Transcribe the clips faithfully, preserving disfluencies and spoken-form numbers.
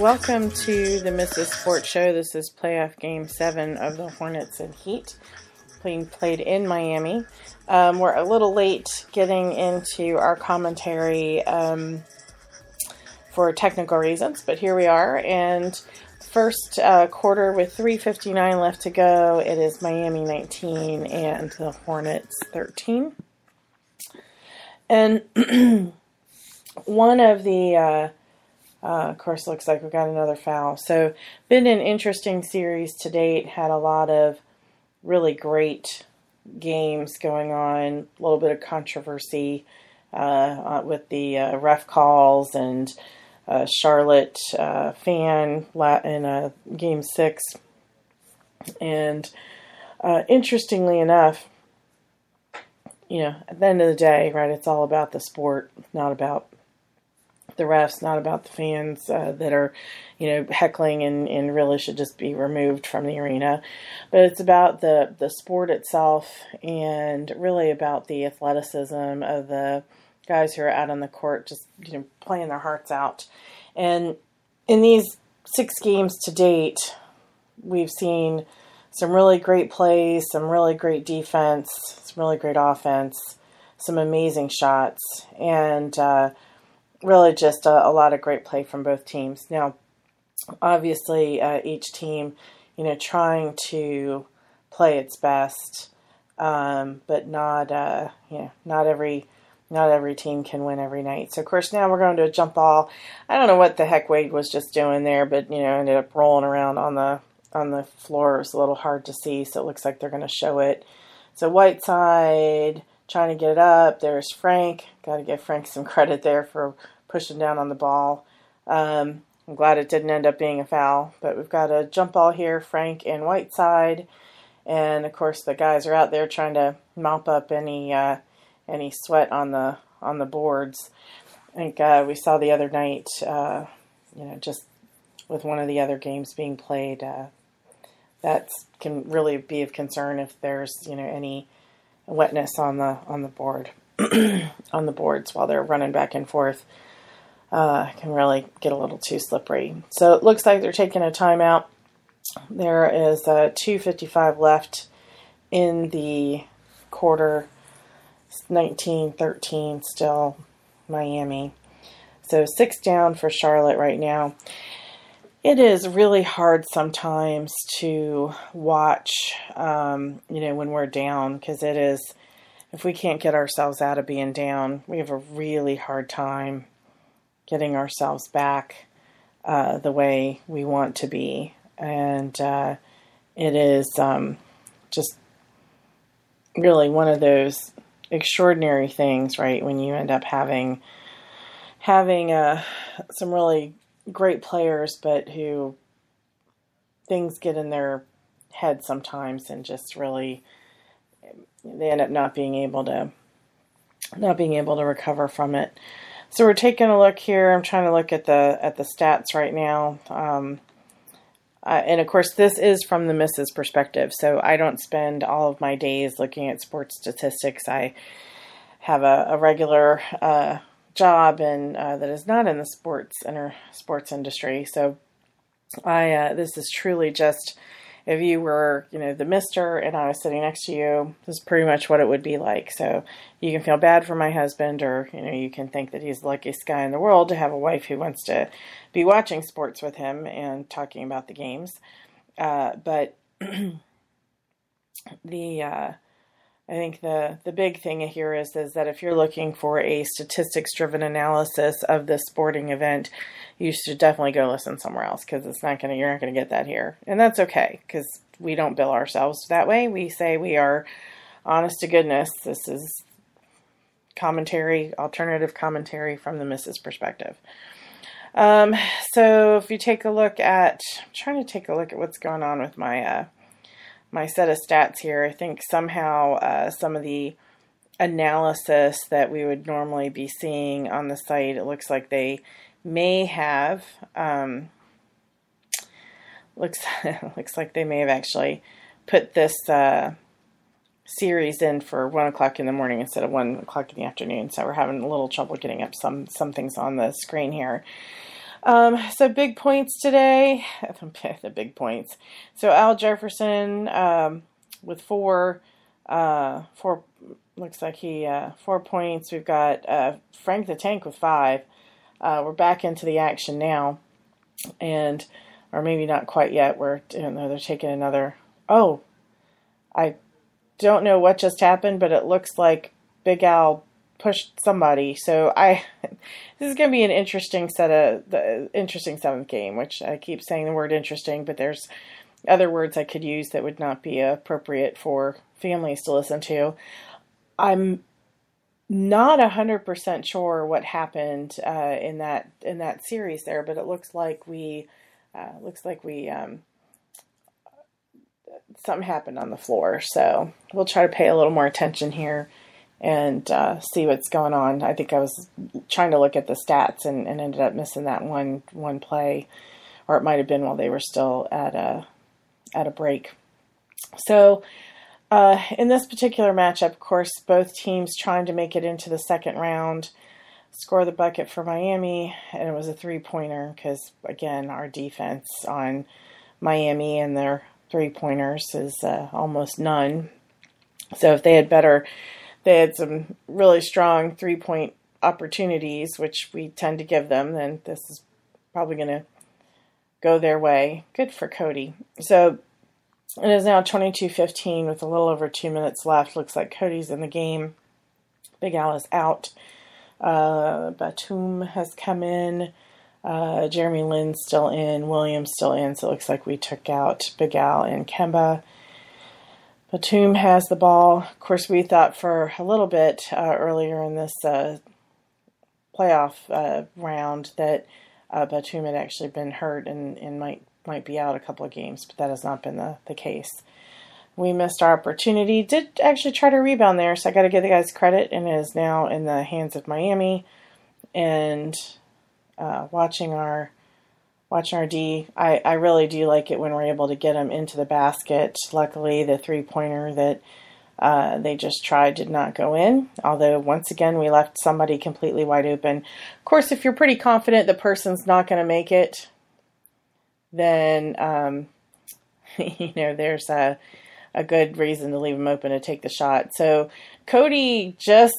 welcome to the Missus Sports Show. This is playoff game seven of the Hornets and Heat, being played in Miami. Um, we're a little late getting into our commentary um, for technical reasons, but here we are. And first uh, quarter with three fifty-nine left to go. It is Miami nineteen and the Hornets thirteen. And one of the... Uh, Uh, of course, looks like we got another foul. So, been an interesting series to date. Had a lot of really great games going on. A little bit of controversy uh, with the uh, ref calls and uh, Charlotte uh, fan in uh, game six. And uh, interestingly enough, you know, at the end of the day, right, it's all about the sport, not about the refs, not about the fans uh, that are, you know, heckling and, and really should just be removed from the arena. But it's about the, the sport itself and really about the athleticism of the guys who are out on the court just, you know, playing their hearts out. And in these six games to date, we've seen some really great plays, some really great defense, some really great offense, some amazing shots, and uh really just a, a lot of great play from both teams. Now, obviously, uh, each team, you know, trying to play its best, um, but not, uh, you know, not every, not every team can win every night. So, of course, now we're going to a jump ball. I don't know what the heck Wade was just doing there, but you know, ended up rolling around on the on the floor. It was a little hard to see, so it looks like they're going to show it. So, Whiteside trying to get it up. There's Frank. Got to give Frank some credit there for pushing down on the ball. Um, I'm glad it didn't end up being a foul. But we've got a jump ball here, Frank and Whiteside. And, of course, the guys are out there trying to mop up any uh, any sweat on the on the boards. I think uh, we saw the other night, uh, you know, just with one of the other games being played, uh, that can really be of concern if there's, you know, any wetness on the on the board on the boards while they're running back and forth. Uh, can really get a little too slippery. So it looks like they're taking a timeout. There is uh, two fifty-five left in the quarter. nineteen thirteen still Miami. So six down for Charlotte right now. It is really hard sometimes to watch, um, you know, when we're down, because it is, if we can't get ourselves out of being down, we have a really hard time getting ourselves back uh, the way we want to be. And uh, it is um, just really one of those extraordinary things, right, when you end up having having uh, some really great players, but who things get in their head sometimes and just really they end up not being able to not being able to recover from it. So we're taking a look here. I'm trying to look at the at the stats right now. Um, uh, and of course, this is from the Missus perspective. So I don't spend all of my days looking at sports statistics. I have a, a regular uh, job and uh, that is not in the sports inter, sports industry. So I uh, this is truly just, if you were, you know, the mister and I was sitting next to you, this is pretty much what it would be like. So you can feel bad for my husband, or, you know, you can think that he's the luckiest guy in the world to have a wife who wants to be watching sports with him and talking about the games. Uh, but the, uh, I think the, the big thing here is, is that if you're looking for a statistics-driven analysis of this sporting event, you should definitely go listen somewhere else, because it's not going to, you're not going to get that here. And that's okay, because we don't bill ourselves that way. We say we are honest to goodness. This is commentary, alternative commentary from the Missus perspective. Um, so if you take a look at, I'm trying to take a look at what's going on with my, uh, my set of stats here. I think somehow uh, some of the analysis that we would normally be seeing on the site, it looks like they may have, um, looks looks like they may have actually put this uh, series in for one o'clock in the morning instead of one o'clock in the afternoon. So we're having a little trouble getting up some some things on the screen here. Um, so big points today. The big points. So Al Jefferson um, with four, uh, four. Looks like he uh, four points. We've got uh, Frank the Tank with five. Uh, we're back into the action now, and or maybe not quite yet. We're you know, they're taking another. Oh, I don't know what just happened, but it looks like Big Al pushed somebody. So I, this is going to be an interesting set of the interesting seventh game, which I keep saying the word interesting, but there's other words I could use that would not be appropriate for families to listen to. I'm not a hundred percent sure what happened uh, in that in that series there, but it looks like we uh, looks like we um, something happened on the floor. So we'll try to pay a little more attention here and uh, see what's going on. I think I was trying to look at the stats and, and ended up missing that one one play, or it might have been while they were still at a at a break. So. Uh, in this particular matchup, of course, both teams trying to make it into the second round, score the bucket for Miami, and it was a three-pointer because, again, our defense on Miami and their three-pointers is uh, almost none. So if they had better, they had some really strong three-point opportunities, which we tend to give them, then this is probably going to go their way. Good for Cody. So it is now twenty-two fifteen with a little over two minutes left. Looks like Cody's in the game. Big Al is out. Uh, Batum has come in. Uh, Jeremy Lin's still in. Williams still in. So it looks like we took out Big Al and Kemba. Batum has the ball. Of course, we thought for a little bit uh, earlier in this uh, playoff uh, round that uh, Batum had actually been hurt and, and might might be out a couple of games, but that has not been the, the case. We missed our opportunity. Did actually try to rebound there, so I got to give the guys credit, and it is now in the hands of Miami. And uh, watching our watching our D, I, I really do like it when we're able to get them into the basket. Luckily, the three-pointer that uh, they just tried did not go in, although once again we left somebody completely wide open. Of course, if you're pretty confident the person's not going to make it, then, um, you know, there's a, a good reason to leave him open to take the shot. So Cody just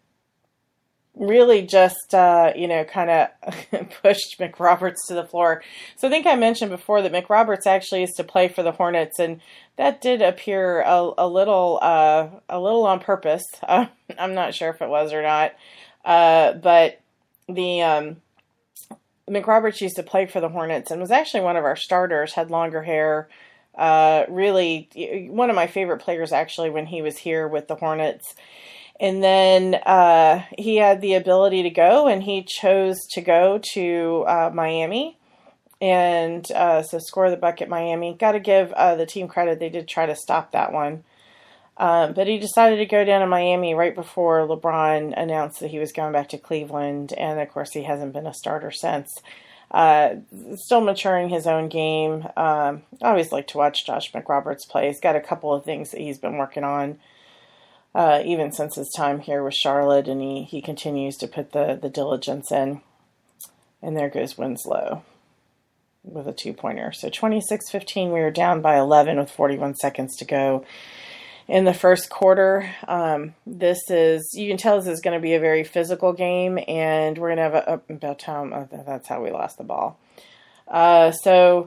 really just, uh, you know, kind of pushed McRoberts to the floor. So I think I mentioned before that McRoberts actually used to play for the Hornets, and that did appear a, a little, uh, a little on purpose. Uh, I'm not sure if it was or not. Uh, but the, um, McRoberts used to play for the Hornets and was actually one of our starters, had longer hair. Uh, really, one of my favorite players, actually, when he was here with the Hornets. And then uh, he had the ability to go, and he chose to go to uh, Miami. And uh, so score the bucket, Miami. Got to give uh, the team credit. They did try to stop that one. Um, but he decided to go down to Miami right before LeBron announced that he was going back to Cleveland. And, of course, he hasn't been a starter since. Uh, still maturing his own game. Um, I always like to watch Josh McRoberts play. He's got a couple of things that he's been working on, uh, even since his time here with Charlotte. And he, he continues to put the, the diligence in. And there goes Winslow with a two-pointer. So twenty-six fifteen, we were down by eleven with forty-one seconds to go in the first quarter. Um, this is, you can tell this is going to be a very physical game, and we're going to have a, a about time. Oh, that's how we lost the ball. Uh, so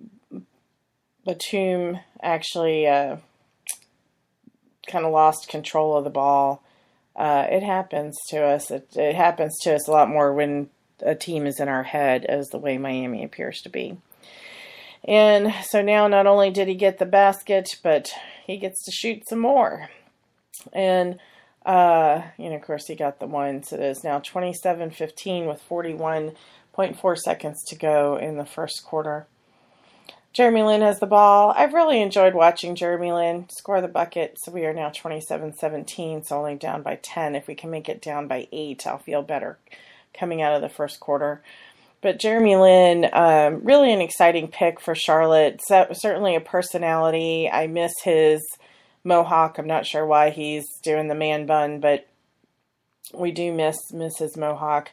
Batum actually uh, kind of lost control of the ball. Uh, it happens to us. It, it happens to us a lot more when a team is in our head, as the way Miami appears to be. And so now not only did he get the basket, but he gets to shoot some more. And, uh, you know, of course, he got the one. So it is now twenty-seven fifteen with forty-one point four seconds to go in the first quarter. Jeremy Lin has the ball. I've really enjoyed watching Jeremy Lin score the bucket. So we are now twenty-seven seventeen, so only down by ten. If we can make it down by eight, I'll feel better coming out of the first quarter. But Jeremy Lin, um, really an exciting pick for Charlotte. So, certainly a personality. I miss his mohawk. I'm not sure why he's doing the man bun, but we do miss miss his mohawk.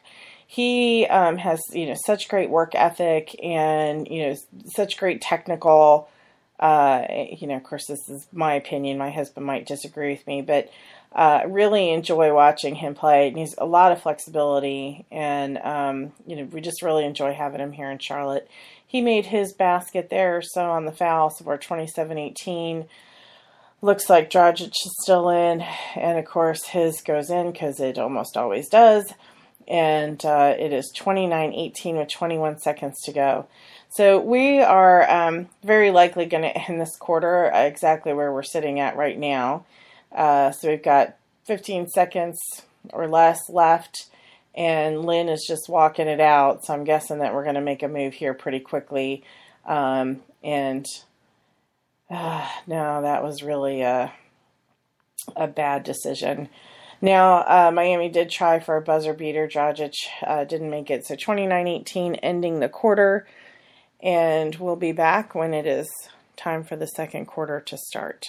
he um, has, you know, such great work ethic and, you know, such great technical, uh, you know, of course, this is my opinion. My husband might disagree with me, but uh, really enjoy watching him play. And he's a lot of flexibility, and, um, you know, we just really enjoy having him here in Charlotte. He made his basket there, so on the foul, so we're twenty-seven eighteen. Looks like Dragic is still in, and of course his goes in because it almost always does. And uh, it is twenty-nine eighteen with twenty-one seconds to go. So we are um, very likely going to end this quarter exactly where we're sitting at right now. Uh, so we've got fifteen seconds or less left, and Lynn is just walking it out. So I'm guessing that we're going to make a move here pretty quickly. Um, and uh, no, that was really a, a bad decision. Now, uh, Miami did try for a buzzer beater. Dragic uh, didn't make it. So twenty-nine eighteen ending the quarter. And we'll be back when it is time for the second quarter to start.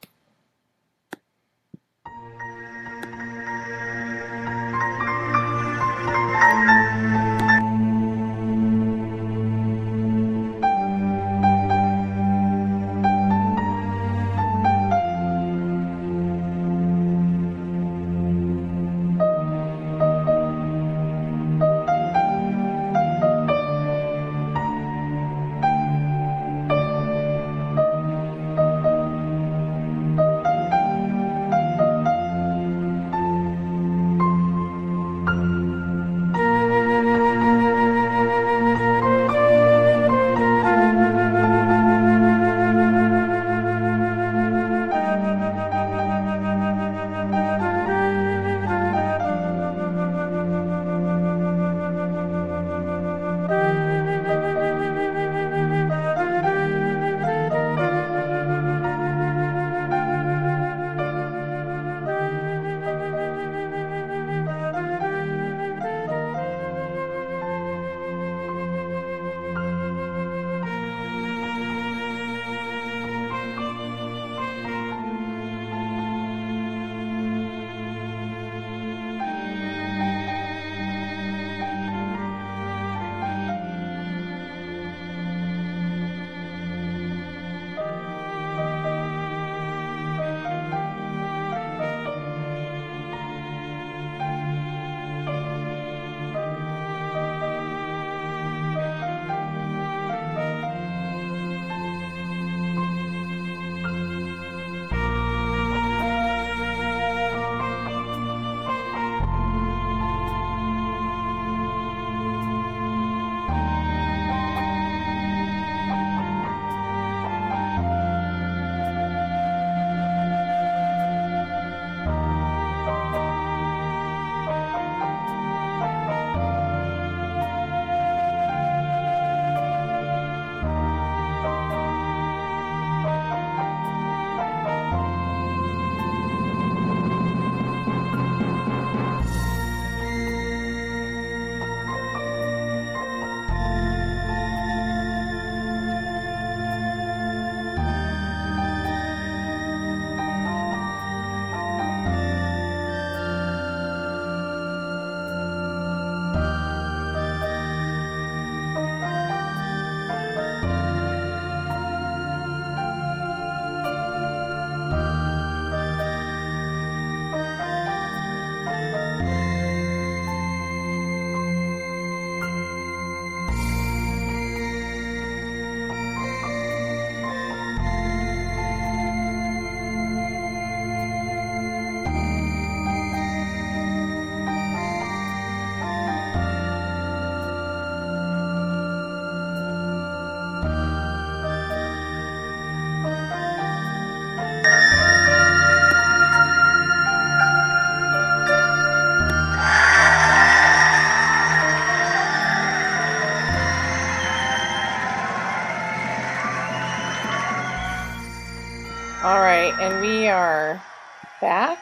All right, and we are back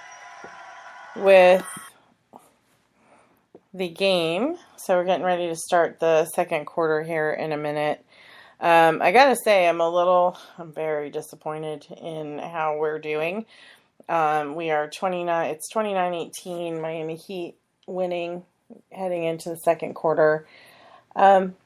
with the game. So we're getting ready to start the second quarter here in a minute. Um, I gotta say, I'm a little, I'm very disappointed in how we're doing. Um, we are twenty-nine, it's twenty-nine eighteen, Miami Heat winning heading into the second quarter. Um,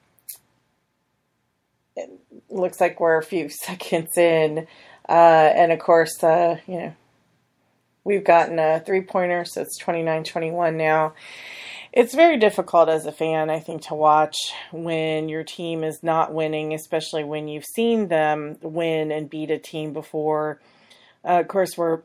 it looks like we're a few seconds in. Uh, and of course, uh, you know, we've gotten a three-pointer, so it's twenty-nine twenty-one now. It's very difficult as a fan, I think, to watch when your team is not winning, especially when you've seen them win and beat a team before. Uh, of course, we're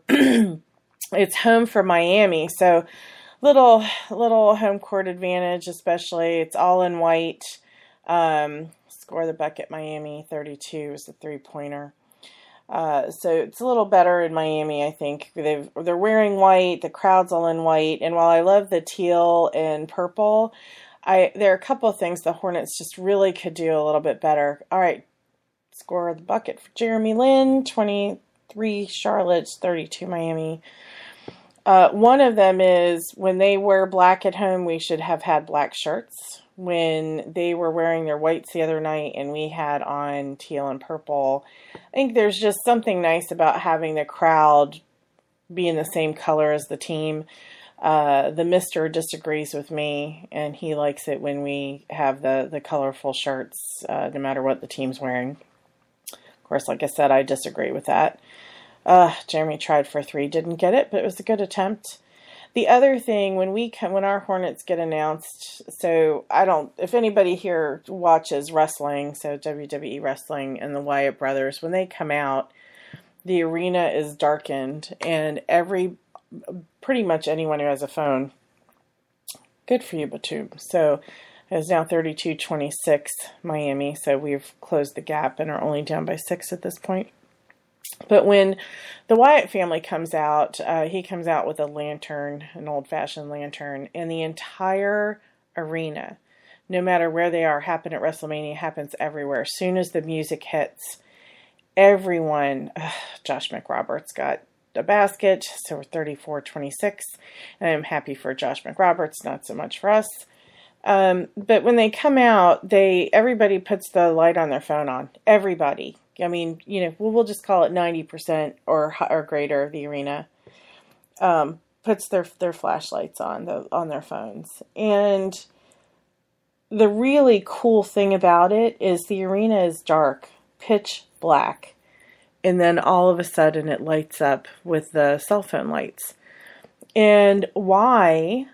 it's home for Miami, so little little home court advantage, especially. It's all in white. Um, score the bucket, Miami, thirty-two is the three-pointer. Uh, so it's a little better in Miami, I think. They've, they're wearing white, the crowd's all in white, and while I love the teal and purple, I there are a couple of things the Hornets just really could do a little bit better. All right, score the bucket for Jeremy Lin, twenty-three Charlotte, thirty-two Miami. Uh, one of them is when they wear black at home, we should have had black shirts. When they were wearing their whites the other night and we had on teal and purple, I think there's just something nice about having the crowd be in the same color as the team. Uh, the mister disagrees with me, and he likes it when we have the, the colorful shirts, uh, no matter what the team's wearing. Of course, like I said, I disagree with that. Uh, Jeremy tried for three, didn't get it, but it was a good attempt. The other thing, when we come, when our Hornets get announced, so I don't, if anybody here watches wrestling, so W W E wrestling and the Wyatt brothers, when they come out, the arena is darkened, and every, pretty much anyone who has a phone, good for you, Batum. So it's now thirty-two twenty-six Miami, so we've closed the gap and are only down by six at this point. But when the Wyatt family comes out, uh, he comes out with a lantern, an old-fashioned lantern, and the entire arena, no matter where they are, happen at WrestleMania, happens everywhere. As soon as the music hits, everyone, uh, Josh McRoberts got a basket, so we're thirty-four twenty-six, and I'm happy for Josh McRoberts, not so much for us. Um, but when they come out, they everybody puts the light on their phone on. Everybody. I mean, you know, we'll, we'll just call it ninety percent or or greater of the arena um, puts their their flashlights on the on their phones. And the really cool thing about it is the arena is dark, pitch black, and then all of a sudden it lights up with the cell phone lights. And why?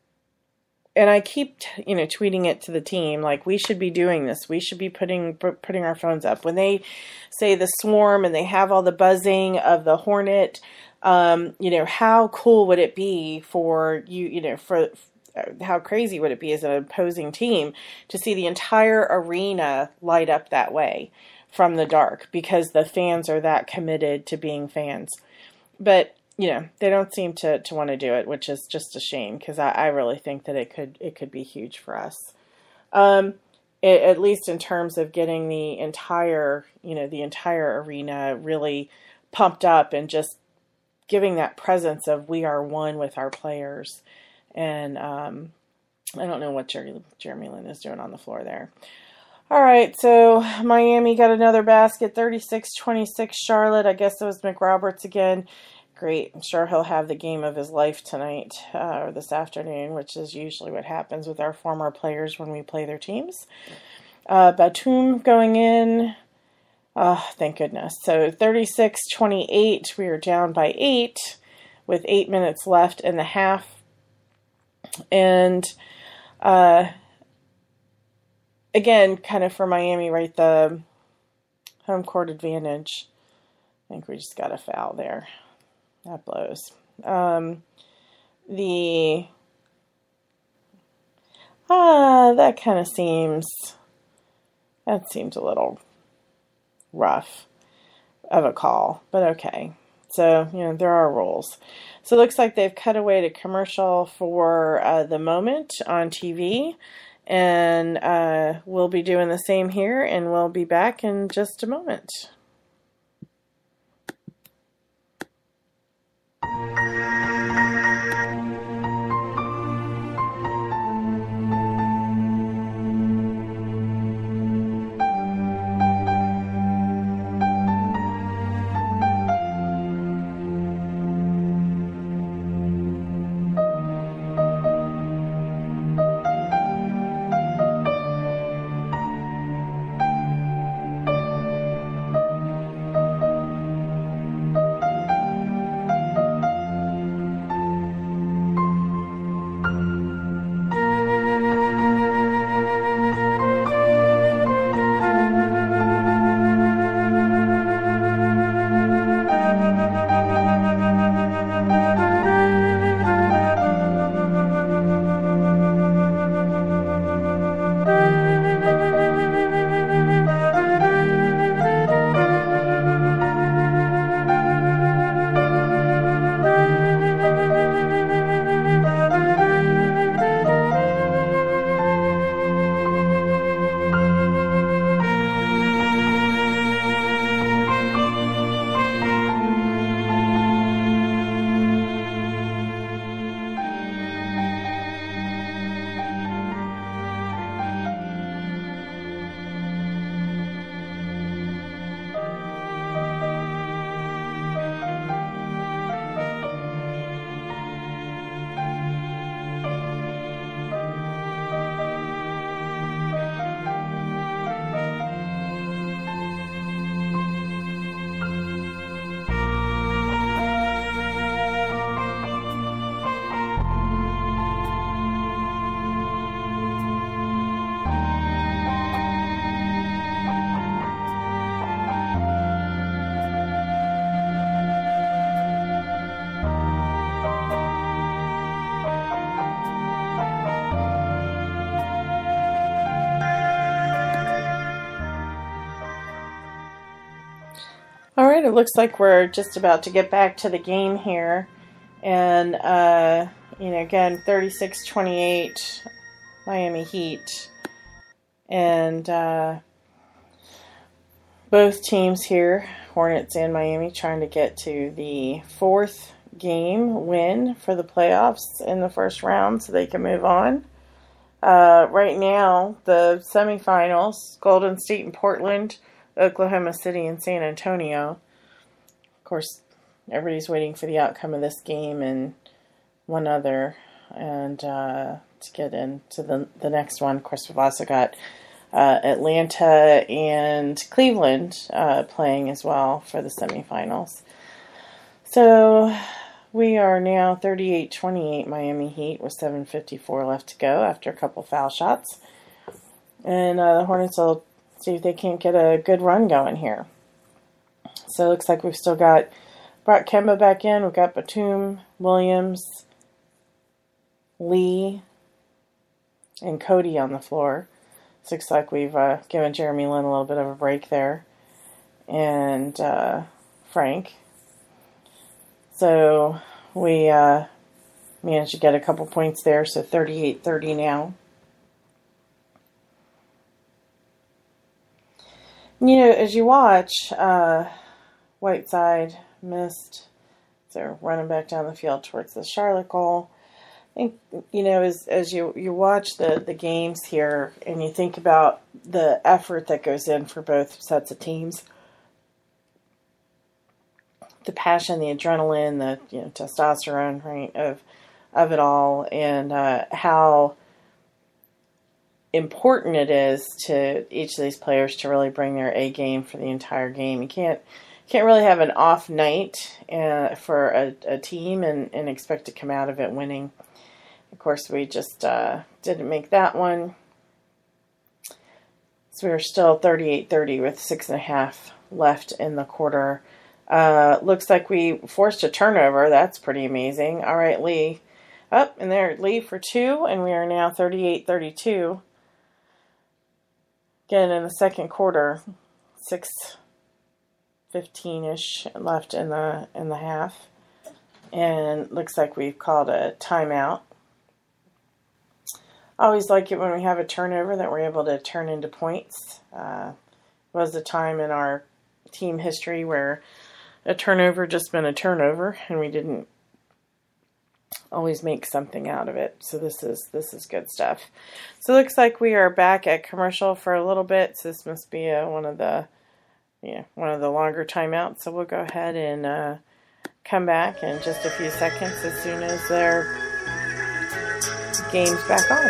And I keep, you know, tweeting it to the team, like, we should be doing this. We should be putting putting our phones up. When they say the swarm and they have all the buzzing of the Hornet, um, you know, how cool would it be for you, you know, for how crazy would it be as an opposing team to see the entire arena light up that way from the dark because the fans are that committed to being fans. But you know, they don't seem to, to want to do it, which is just a shame because I, I really think that it could it could be huge for us. Um, it, at least in terms of getting the entire, you know, the entire arena really pumped up and just giving that presence of we are one with our players. And um, I don't know what Jerry, Jeremy Lin is doing on the floor there. All right, so Miami got another basket, thirty-six twenty-six Charlotte. I guess it was McRoberts again. Great. I'm sure he'll have the game of his life tonight uh, or this afternoon, which is usually what happens with our former players when we play their teams. Uh, Batum going in. Oh, thank goodness. So thirty-six twenty-eight. We are down by eight with eight minutes left in the half. And uh, again, kind of for Miami, right, the home court advantage. I think we just got a foul there. That blows. Um, the, ah, uh, that kind of seems, that seems a little rough of a call, but okay. So, you know, there are rules. So it looks like they've cut away to commercial for uh, the moment on T V, and uh, we'll be doing the same here, and we'll be back in just a moment. All right, it looks like we're just about to get back to the game here. And, uh, you know, again, thirty-six twenty-eight, Miami Heat. And uh, both teams here, Hornets and Miami, trying to get to the fourth game win for the playoffs in the first round so they can move on. Uh, right now, the semifinals, Golden State and Portland, Oklahoma City and San Antonio. Of course, everybody's waiting for the outcome of this game and one other, and uh, to get into the the next one. Of course, we've also got uh, Atlanta and Cleveland uh, playing as well for the semifinals. So we are now thirty-eight twenty-eight Miami Heat with seven fifty-four left to go after a couple foul shots, and uh, the Hornets will see if they can't get a good run going here. So it looks like we've still got brought Kemba back in. We've got Batum, Williams, Lee, and Cody on the floor. So it looks like we've uh, given Jeremy Lin a little bit of a break there. And uh, Frank. So we uh, managed to get a couple points there. So thirty-eight thirty now. You know, as you watch, uh, Whiteside missed. So running back down the field towards the Charlotte goal. I think, you know, as as you, you watch the, the games here and you think about the effort that goes in for both sets of teams, the passion, the adrenaline, the you know testosterone, right, of of it all, and uh, how important it is to each of these players to really bring their A game for the entire game. You can't can't really have an off night uh, for a, a team and, and expect to come out of it winning. Of course, we just uh, didn't make that one. So we were still thirty-eight thirty with six and a half left in the quarter. Uh, looks like we forced a turnover. That's pretty amazing. All right, Lee. Up and there, Lee for two, and we are now thirty-eight thirty-two. Again, in the second quarter, six fifteen-ish left in the in the half, and looks like we've called a timeout. I always like it when we have a turnover that we're able to turn into points. Uh, was a time in our team history where a turnover just been a turnover, and we didn't always make something out of it. So this is this is good stuff. So it looks like we are back at commercial for a little bit. So this must be uh, one of the yeah one of the longer timeouts. So we'll go ahead and uh, come back in just a few seconds as soon as their game's back on.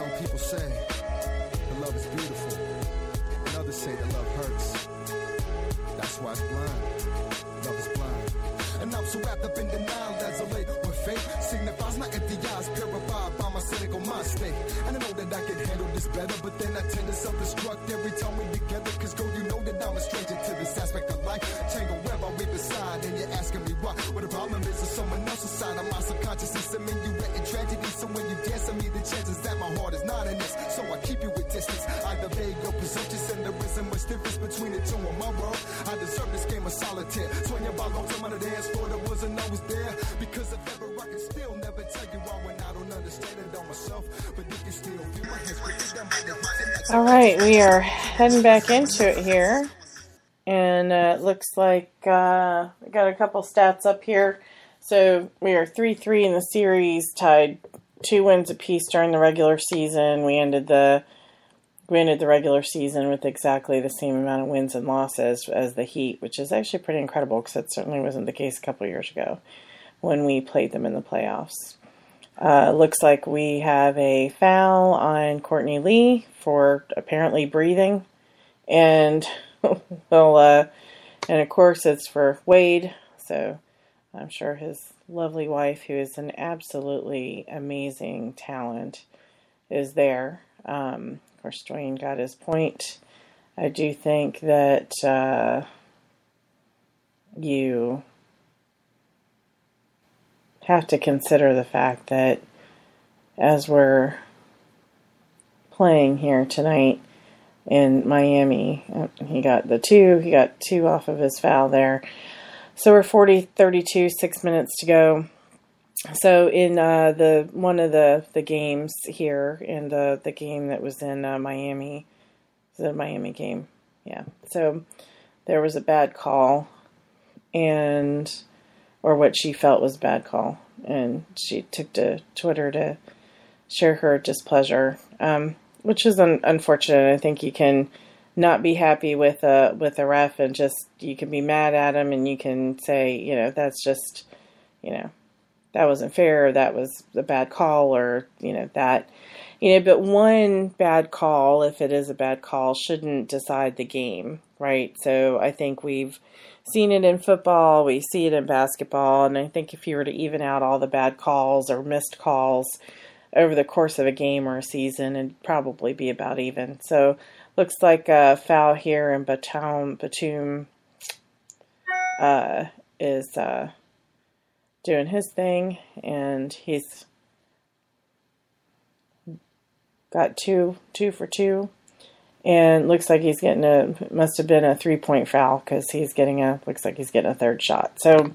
Say that love hurts. That's why it's blind. Love is blind. And I'm so wrapped up in denial as a late with fate signifies my empty eyes purified by my cynical mind state. And I know that I can handle this better, but then I tend to self-destruct every time we're together. Cause girl, you know that I'm a stranger to this aspect of life. Tangle web I read beside, and you're asking me why. What the problem is, is someone else's side of my subconscious is some minuet in tragedy. So when you dance on me, the chances that my heart is not in this. So I keep you at distance, either vague or presumptuous, and there isn't much difference between the two in my world. I deserve this game of solitaire. Swinging by long time on the dance floor that wasn't always there. Because if ever I can still never tell you why when I don't understand it on myself. But you can still feel my hands quicker than my. All right, we are heading back into it here. And uh, it looks like uh, we got a couple stats up here. So we are three three in the series, tied two wins apiece during the regular season. We ended the we ended the regular season with exactly the same amount of wins and losses as the Heat, which is actually pretty incredible because that certainly wasn't the case a couple years ago when we played them in the playoffs. Uh, looks like we have a foul on Courtney Lee for apparently breathing. And, well, uh, and of course it's for Wade. So I'm sure his lovely wife, who is an absolutely amazing talent, is there. Um, of course, Dwayne got his point. I do think that uh, you have to consider the fact that as we're playing here tonight in Miami, he got the two, he got two off of his foul there. So we're forty thirty-two, six minutes to go. So in uh, the one of the, the games here, in the, the game that was in uh, Miami, the Miami game, yeah. So there was a bad call, and or what she felt was a bad call, and she took to Twitter to share her displeasure, um, which is un- unfortunate. I think you can not be happy with a with a ref, and just you can be mad at him, and you can say, you know, that's just, you know, that wasn't fair, or that was a bad call, or, you know, that, you know, but one bad call, if it is a bad call, shouldn't decide the game, right? So I think we've seen it in football, we see it in basketball, and I think if you were to even out all the bad calls or missed calls over the course of a game or a season, it'd probably be about even. So looks like a foul here, and Batum, Batum uh, is uh, doing his thing, and he's got two, two for two, and looks like he's getting a, must have been a three-point foul, because he's getting a, looks like he's getting a third shot. So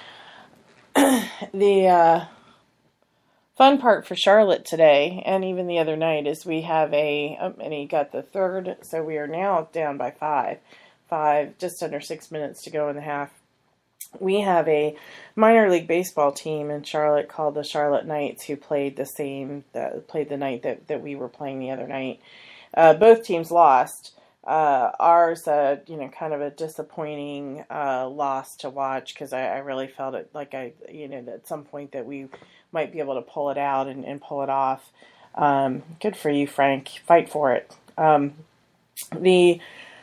the uh, fun part for Charlotte today, and even the other night, is we have a, um, and he got the third, so we are now down by five, five, just under six minutes to go in the half. We have a minor league baseball team in Charlotte called the Charlotte Knights, who played the same, that played the night that, that we were playing the other night. Uh, both teams lost. Uh, ours, uh, you know, kind of a disappointing uh, loss to watch, because I, I really felt it like I, you know, at some point that we might be able to pull it out and, and pull it off. Um, good for you, Frank. Fight for it. Um, the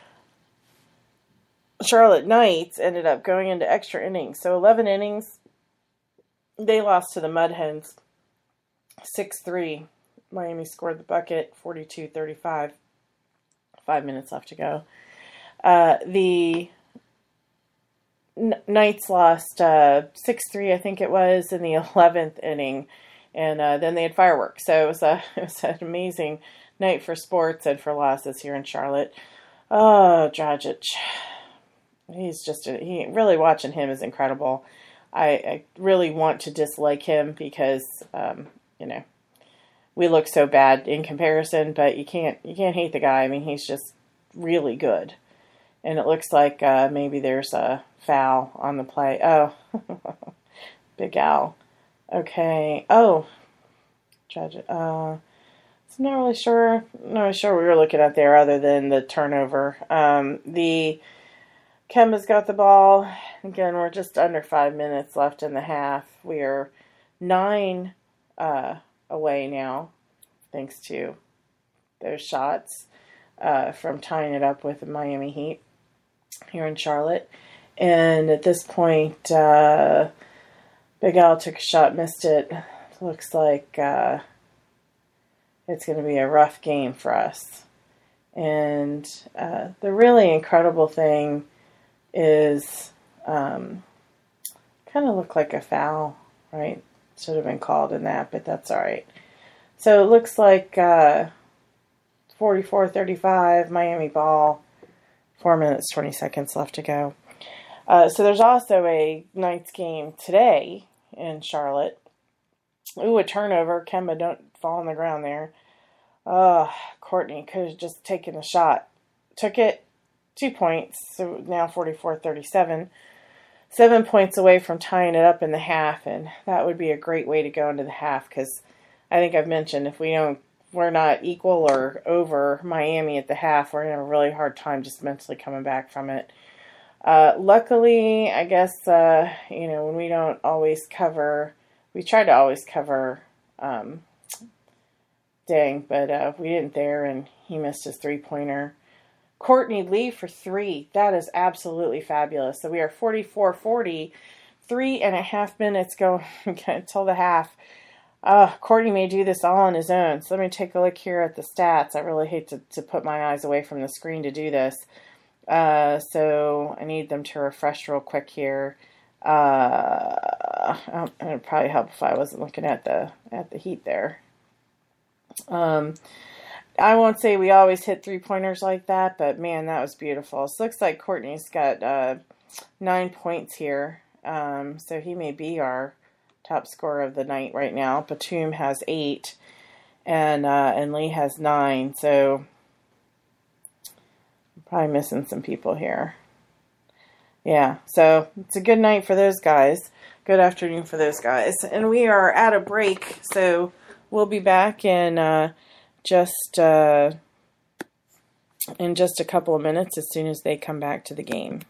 Charlotte Knights ended up going into extra innings. So eleven innings, they lost to the Mud Hens six three. Miami scored the bucket, forty-two thirty-five. Five minutes left to go. Uh, the N- Knights lost uh, six three, I think it was, in the eleventh inning. And uh, then they had fireworks. So it was, a, it was an amazing night for sports and for losses here in Charlotte. Oh, Dragic. He's just, a, he really, watching him is incredible. I, I really want to dislike him because, um, you know, we look so bad in comparison, but you can't, you can't hate the guy. I mean, he's just really good. And it looks like uh, maybe there's a foul on the play. Oh, Big Al. Okay. Oh, judge. Uh, I'm not really sure. Not really sure what we were looking at there, other than the turnover. Um, the Kemba's got the ball. Again, we're just under five minutes left in the half. We are nine uh, away now, thanks to those shots uh, from tying it up with the Miami Heat. here in Charlotte. And at this point, uh, Big Al took a shot, missed it. Looks like uh, it's going to be a rough game for us. And uh, the really incredible thing is um, kind of looked like a foul, right? Should have been called in that, but that's all right. So it looks like uh, forty-four thirty-five, Miami ball, four minutes, twenty seconds left to go. Uh, so there's also a Knights game today in Charlotte. Ooh, a turnover. Kemba, don't fall on the ground there. Uh, Courtney could have just taken a shot. Took it, two points, so now forty-four thirty-seven. Seven points away from tying it up in the half, and that would be a great way to go into the half, because I think I've mentioned if we don't, we're not equal or over Miami at the half, we're going to have a really hard time just mentally coming back from it. Uh, luckily, I guess, uh, you know, when we don't always cover, we try to always cover um, Deng, but uh, we didn't there, and he missed his three-pointer. Courtney Lee for three. That is absolutely fabulous. So we are forty-four forty, three and a half minutes go until the half. Uh, Courtney may do this all on his own. So let me take a look here at the stats. I really hate to, to put my eyes away from the screen to do this. Uh, so I need them to refresh real quick here. Uh, it would probably help if I wasn't looking at the at the heat there. Um, I won't say we always hit three-pointers like that, but man, that was beautiful. So it looks like Courtney's got uh, nine points here. Um, so he may be our top scorer of the night right now. Batum has eight, and uh, and Lee has nine. So I'm probably missing some people here. Yeah, so it's a good night for those guys. Good afternoon for those guys. And we are at a break, so we'll be back in uh, just uh, in just a couple of minutes as soon as they come back to the game.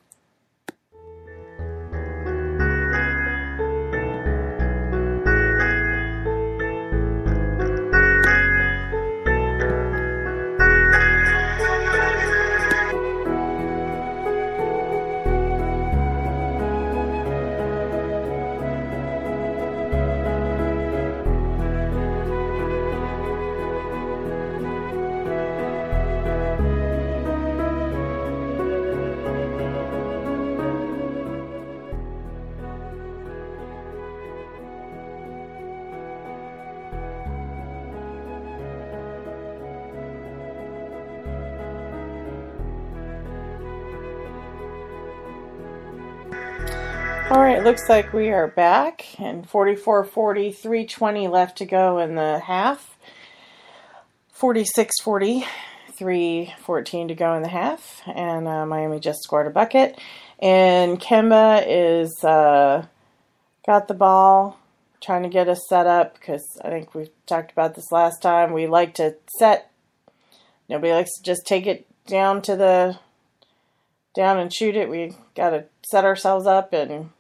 All right, looks like we are back, and forty-four forty, three twenty left to go in the half. forty-six forty, three fourteen to go in the half, and uh, Miami just scored a bucket. And Kemba is uh, got the ball, trying to get us set up, because I think we talked about this last time. We like to set. Nobody likes to just take it down to the down and shoot it. We got to set ourselves up and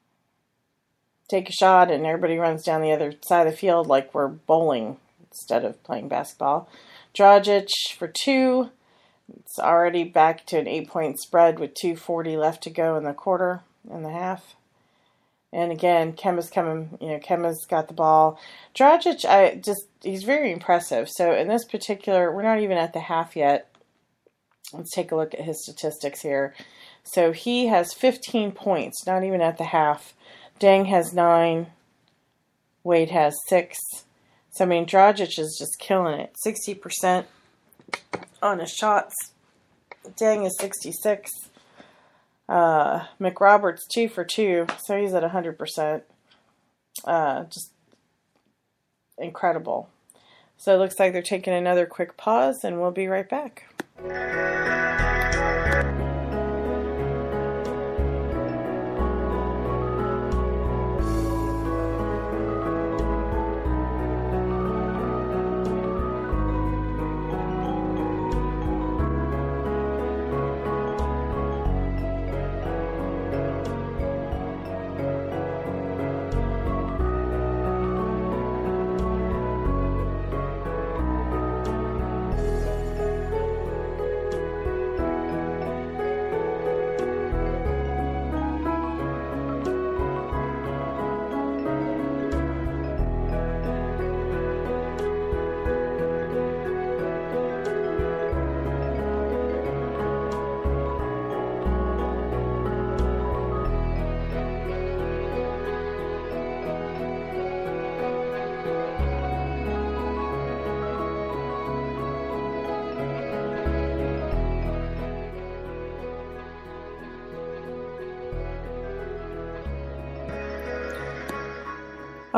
take a shot, and everybody runs down the other side of the field like we're bowling instead of playing basketball. Dragic for two. It's already back to an eight-point spread with two forty left to go in the quarter and the half. And again, Kemba's coming, you know, Kemba's got the ball. Dragic, I just, he's very impressive. So in this particular, we're not even at the half yet. Let's take a look at his statistics here. So he has fifteen points, not even at the half. Deng has nine. Wade has six. So, I mean, Dragic is just killing it. sixty percent on his shots. Deng is sixty-six. Uh, McRoberts, two for two. So, he's at one hundred percent. Uh, just incredible. So, it looks like they're taking another quick pause, and we'll be right back.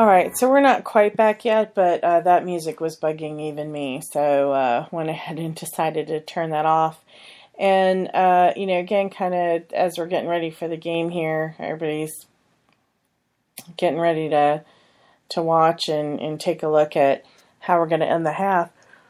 All right, so we're not quite back yet, but uh, that music was bugging even me, so uh, went ahead and decided to turn that off. And, uh, you know, again, kind of as we're getting ready for the game here, everybody's getting ready to to watch and, and take a look at how we're going to end the half.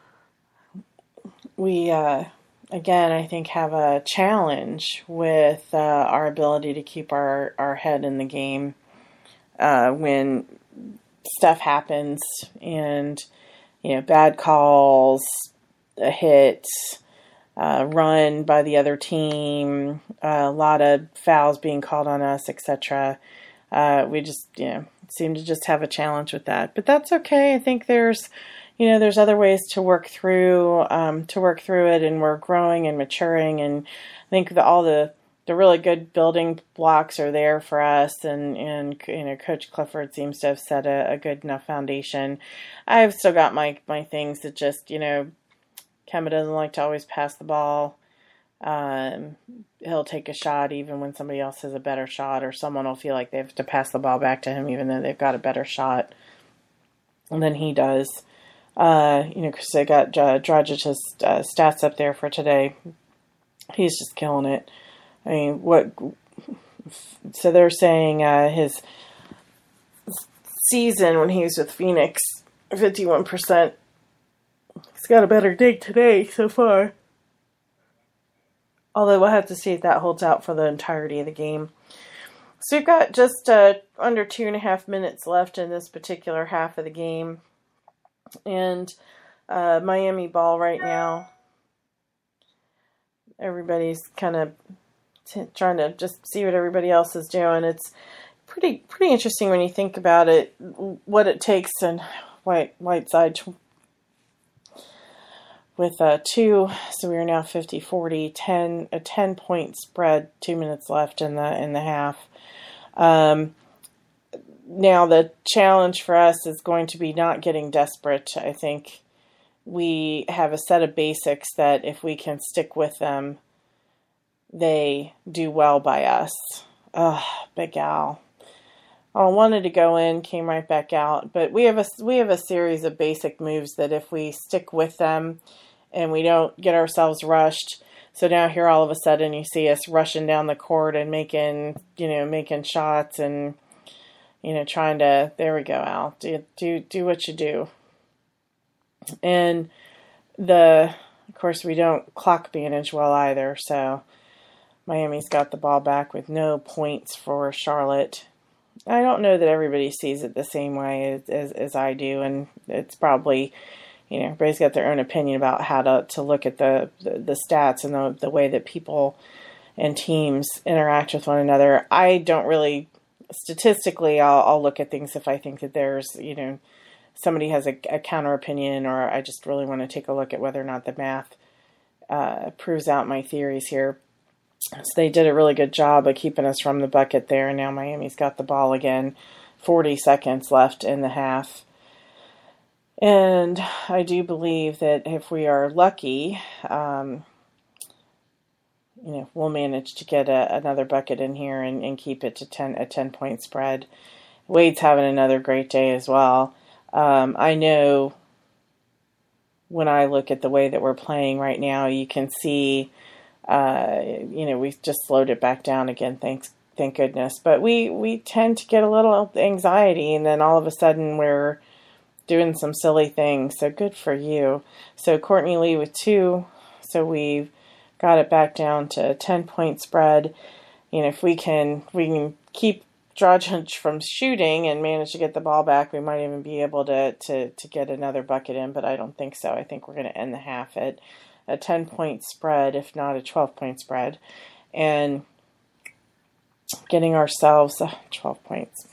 We, uh, again, I think have a challenge with uh, our ability to keep our, our head in the game uh, when stuff happens and, you know, bad calls, a hit, uh, run by the other team, uh, a lot of fouls being called on us, et cetera. Uh, we just, you know, seem to just have a challenge with that, but that's okay. I think there's, you know, there's other ways to work through, um, to work through it, and we're growing and maturing, and I think that all the the really good building blocks are there for us, and, and you know, Coach Clifford seems to have set a, a good enough foundation. I've still got my, my things that just, you know, Kemba doesn't like to always pass the ball. Um, he'll take a shot even when somebody else has a better shot, or someone will feel like they have to pass the ball back to him even though they've got a better shot than he does. Uh, you know, because they got uh, Dragic's uh, stats up there for today. He's just killing it. I mean, what? So they're saying uh, his season when he was with Phoenix, fifty-one percent. He's got a better dig today so far. Although we'll have to see if that holds out for the entirety of the game. So we've got just uh, under two and a half minutes left in this particular half of the game. And uh, Miami ball right now. Everybody's kind of t- trying to just see what everybody else is doing. It's pretty pretty interesting when you think about it, what it takes. And White Whiteside with uh, two, so we are now fifty forty, ten, a ten-point spread, two minutes left in the in the half. Um, now the challenge for us is going to be not getting desperate. I think we have a set of basics that if we can stick with them, they do well by us. Ugh, Big Al. I wanted to go in, came right back out. But we have a we have a series of basic moves that if we stick with them and we don't get ourselves rushed. So now here all of a sudden you see us rushing down the court and making, you know, making shots and, you know, trying to, there we go, Al. Do do do what you do. And the of course we don't clock manage well either, so Miami's got the ball back with no points for Charlotte. I don't know that everybody sees it the same way as, as, as I do, and it's probably, you know, everybody's got their own opinion about how to, to look at the, the, the stats and the, the way that people and teams interact with one another. I don't really, statistically, I'll, I'll look at things if I think that there's, you know, somebody has a, a counter opinion, or I just really want to take a look at whether or not the math uh, proves out my theories here. So they did a really good job of keeping us from the bucket there, and now Miami's got the ball again. forty seconds left in the half. And I do believe that if we are lucky, um, you know, we'll manage to get a, another bucket in here and, and keep it to ten, a ten-point spread. Wade's having another great day as well. Um, I know when I look at the way that we're playing right now, you can see... Uh, you know, we've just slowed it back down again, thanks, thank goodness. But we, we tend to get a little anxiety, and then all of a sudden we're doing some silly things. So good for you. So Courtney Lee with two. So we've got it back down to a ten-point spread. You know, if we can, we can keep Dragic from shooting and manage to get the ball back, we might even be able to, to, to get another bucket in, but I don't think so. I think we're going to end the half at a ten-point spread, if not a twelve-point spread, and getting ourselves uh, twelve points.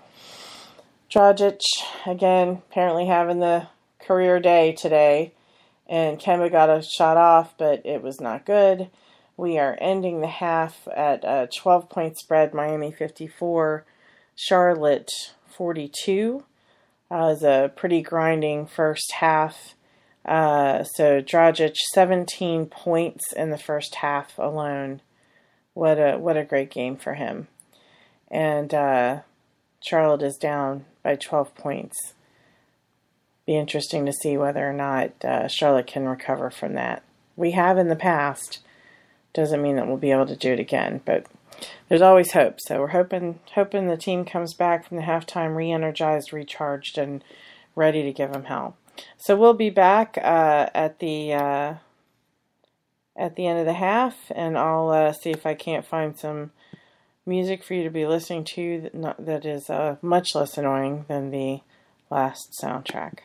Dragic, again, apparently having the career day today, and Kemba got a shot off, but it was not good. We are ending the half at a twelve-point spread, Miami fifty-four, Charlotte forty-two. Uh, it was a pretty grinding first half. Uh, so Dragic, seventeen points in the first half alone. What a what a great game for him. And uh, Charlotte is down by twelve points. Be interesting to see whether or not uh, Charlotte can recover from that. We have in the past. Doesn't mean that we'll be able to do it again, but there's always hope. So we're hoping hoping the team comes back from the halftime re-energized, recharged, and ready to give them hell. So we'll be back uh, at the uh, at the end of the half, and I'll uh, see if I can't find some music for you to be listening to that, not, that is uh, much less annoying than the last soundtrack.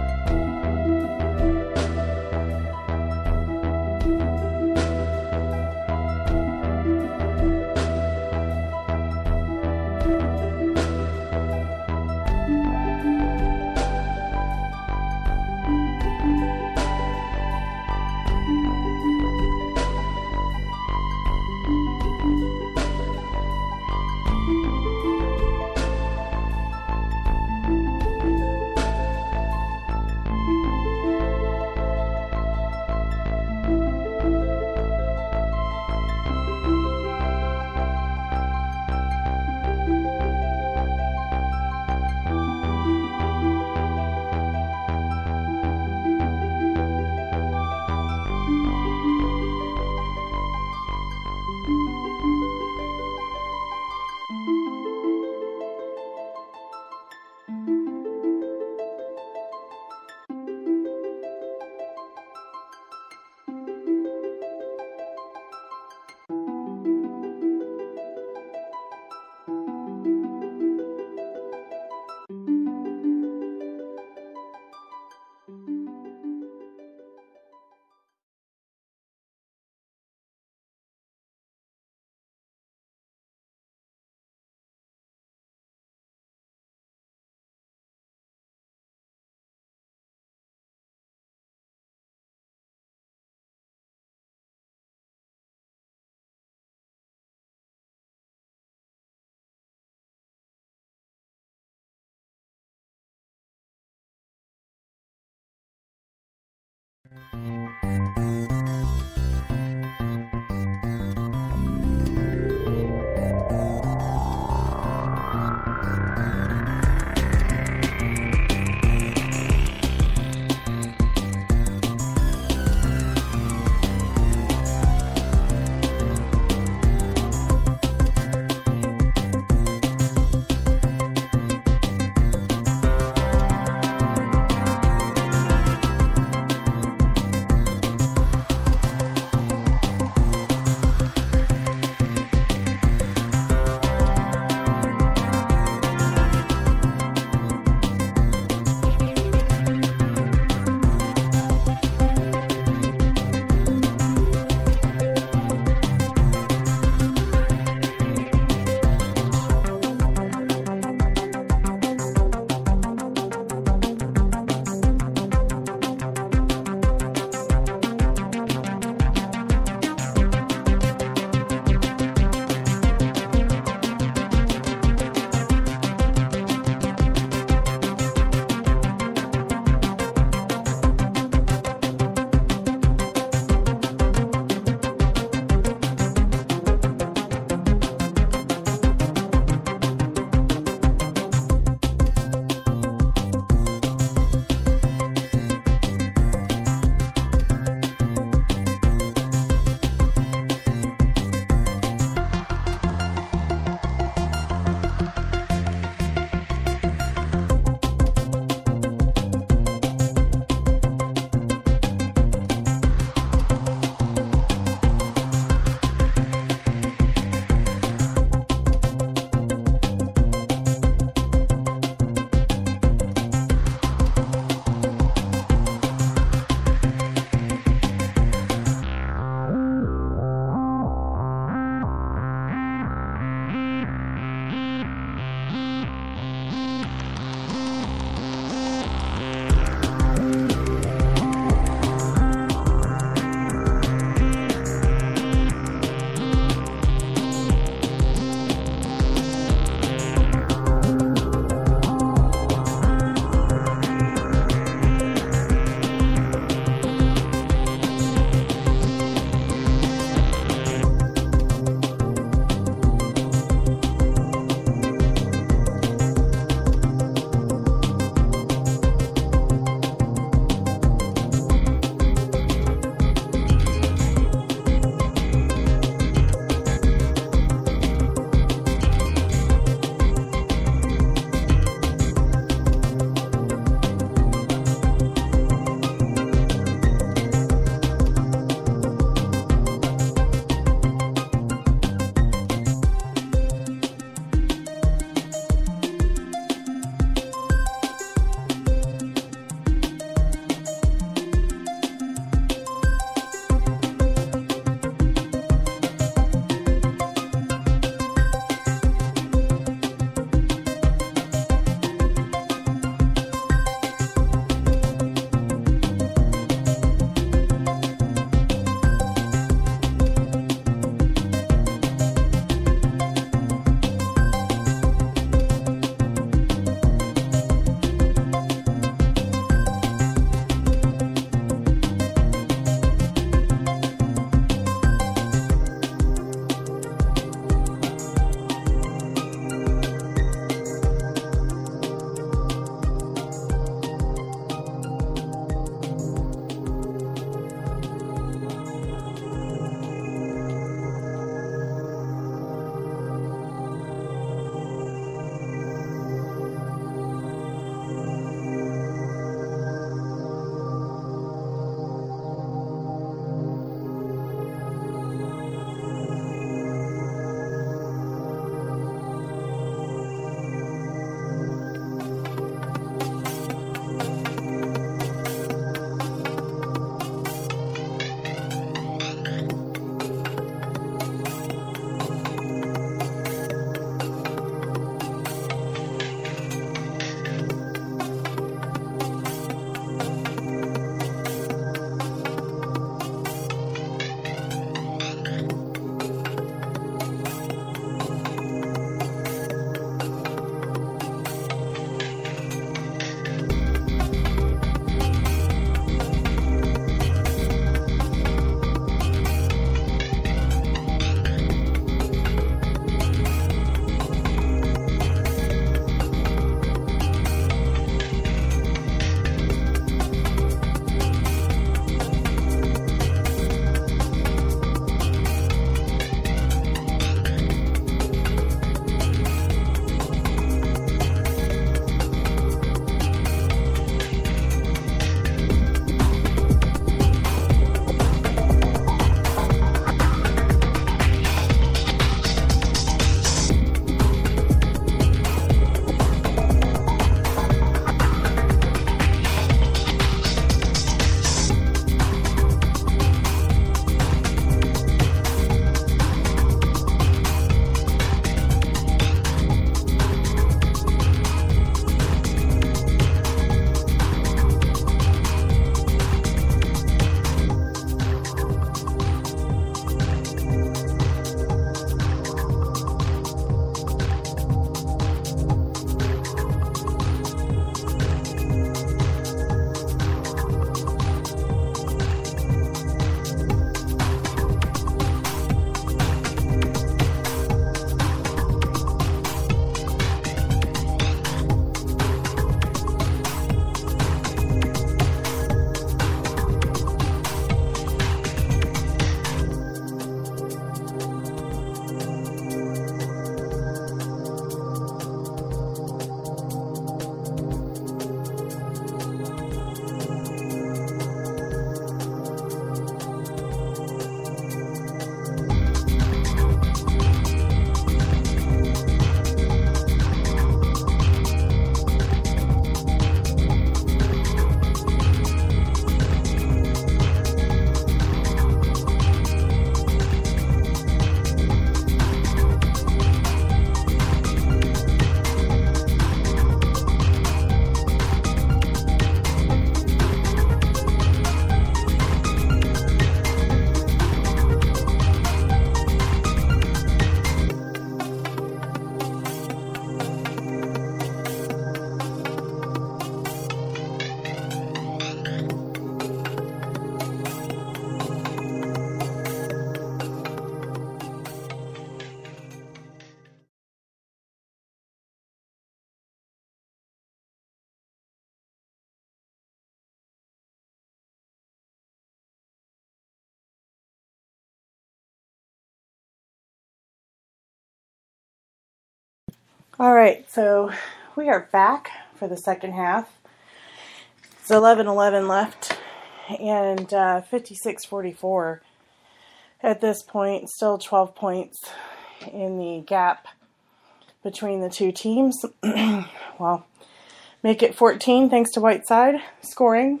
All right, so we are back for the second half. It's eleven eleven left, and uh, fifty-six forty-four at this point. Still twelve points in the gap between the two teams. Well, make it fourteen thanks to Whiteside scoring.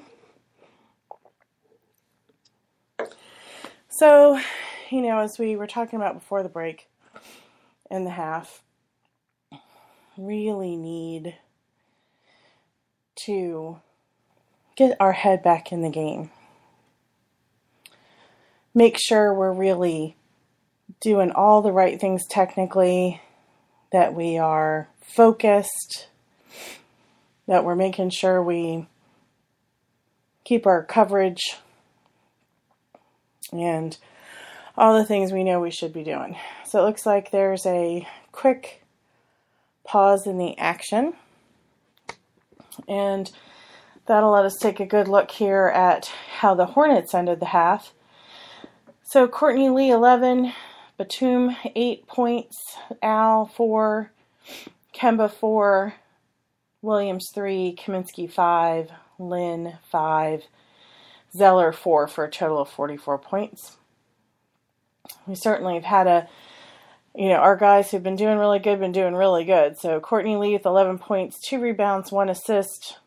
So, you know, as we were talking about before the break and the half, really need to get our head back in the game. Make sure we're really doing all the right things technically, that we are focused, that we're making sure we keep our coverage, and all the things we know we should be doing. So it looks like there's a quick pause in the action, and that'll let us take a good look here at how the Hornets ended the half. So Courtney Lee eleven, Batum eight points, Al four, Kemba four, Williams three, Kaminsky five, Lynn five, Zeller four, for a total of forty-four points. We certainly have had a You know, our guys who've been doing really good, been doing really good. So Courtney Lee with eleven points, two rebounds, one assist.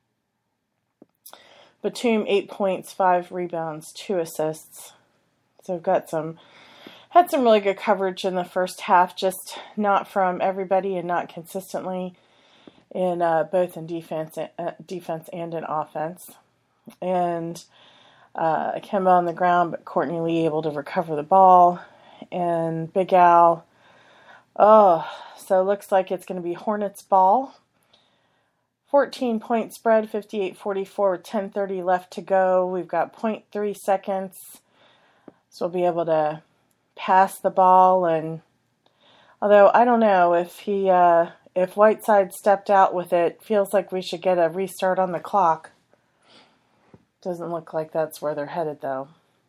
Batum, eight points, five rebounds, two assists. So we've got some, had some really good coverage in the first half, just not from everybody and not consistently in uh, both in defense, uh, defense and in offense. And uh, Kemba on the ground, but Courtney Lee able to recover the ball. And Big Al, oh, so it looks like it's going to be Hornets ball. fourteen point spread, fifty-eight forty-four with ten thirty left to go. We've got zero point three seconds, so we'll be able to pass the ball. And although I don't know if he, uh, if Whiteside stepped out with it, feels like we should get a restart on the clock. Doesn't look like that's where they're headed though.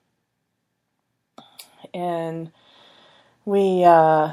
And we, uh,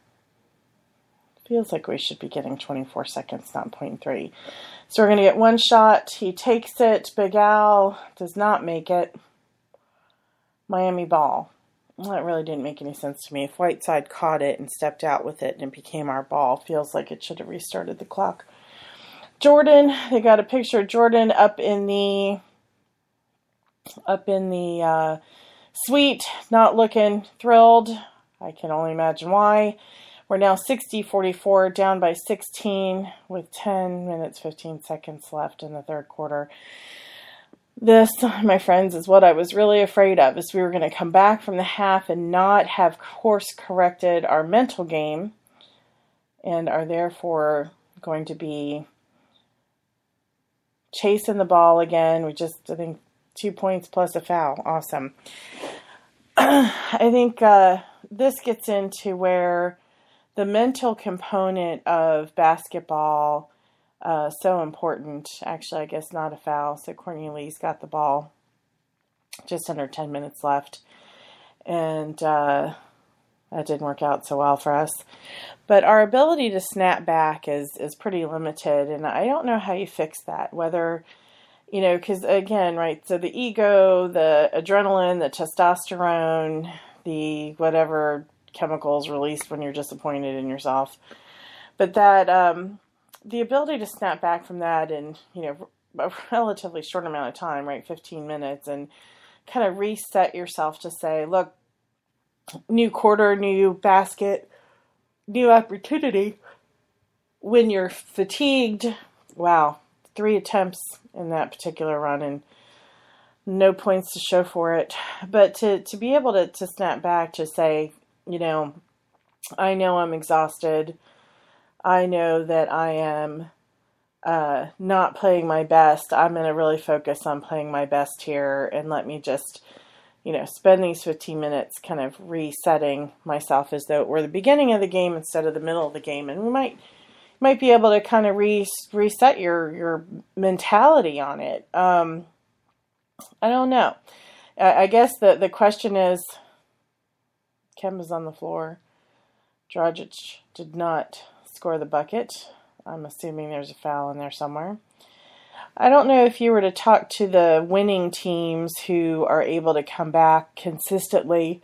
feels like we should be getting twenty-four seconds, not zero point three. So we're going to get one shot. He takes it. Big Al does not make it. Miami ball. Well, that really didn't make any sense to me. If Whiteside caught it and stepped out with it and it became our ball, feels like it should have restarted the clock. Jordan, they got a picture of Jordan up in the, up in the, uh, suite, not looking thrilled. I can only imagine why. We're now sixty forty-four, down by sixteen with ten minutes, fifteen seconds left in the third quarter. This, my friends, is what I was really afraid of, is we were going to come back from the half and not have course corrected our mental game and are therefore going to be chasing the ball again. We just, I think, two points plus a foul. Awesome. I think uh, this gets into where the mental component of basketball uh, so important. Actually, I guess not a foul. So Courtney Lee's got the ball. Just under ten minutes left. And uh, that didn't work out so well for us. But our ability to snap back is, is pretty limited. And I don't know how you fix that. Whether... You know, because again, right, so the ego, the adrenaline, the testosterone, the whatever chemicals released when you're disappointed in yourself. But that, um, the ability to snap back from that in, you know, a relatively short amount of time, right, fifteen minutes, and kind of reset yourself to say, look, new quarter, new basket, new opportunity. When you're fatigued, wow, three attempts in that particular run and no points to show for it. But to, to be able to, to snap back, to say, you know, I know I'm exhausted. I know that I am uh, not playing my best. I'm going to really focus on playing my best here and let me just, you know, spend these fifteen minutes kind of resetting myself as though it were the beginning of the game instead of the middle of the game. And we might might be able to kind of re- reset your, your mentality on it. Um, I don't know. I, I guess the, the question is, Kemba's on the floor. Dragic did not score the bucket. I'm assuming there's a foul in there somewhere. I don't know if you were to talk to the winning teams who are able to come back consistently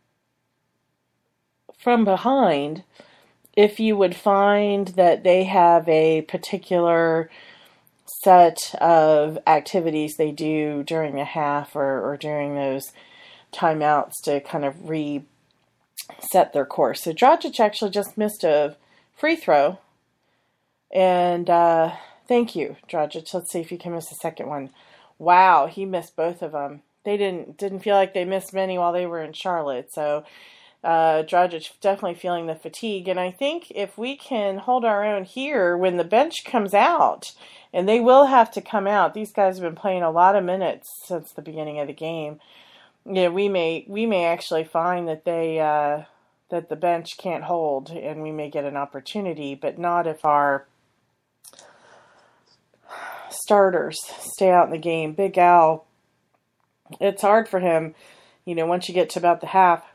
from behind, if you would find that they have a particular set of activities they do during the half or, or during those timeouts to kind of reset their course. So Dragic actually just missed a free throw. And uh, thank you, Dragic. Let's see if you can miss the second one. Wow, he missed both of them. They didn't didn't feel like they missed many while they were in Charlotte. So uh, Dragic definitely feeling the fatigue. And I think if we can hold our own here when the bench comes out, and they will have to come out. These guys have been playing a lot of minutes since the beginning of the game. Yeah, we may we may actually find that they uh, that the bench can't hold, and we may get an opportunity, but not if our starters stay out in the game. Big Al, it's hard for him, you know, once you get to about the half.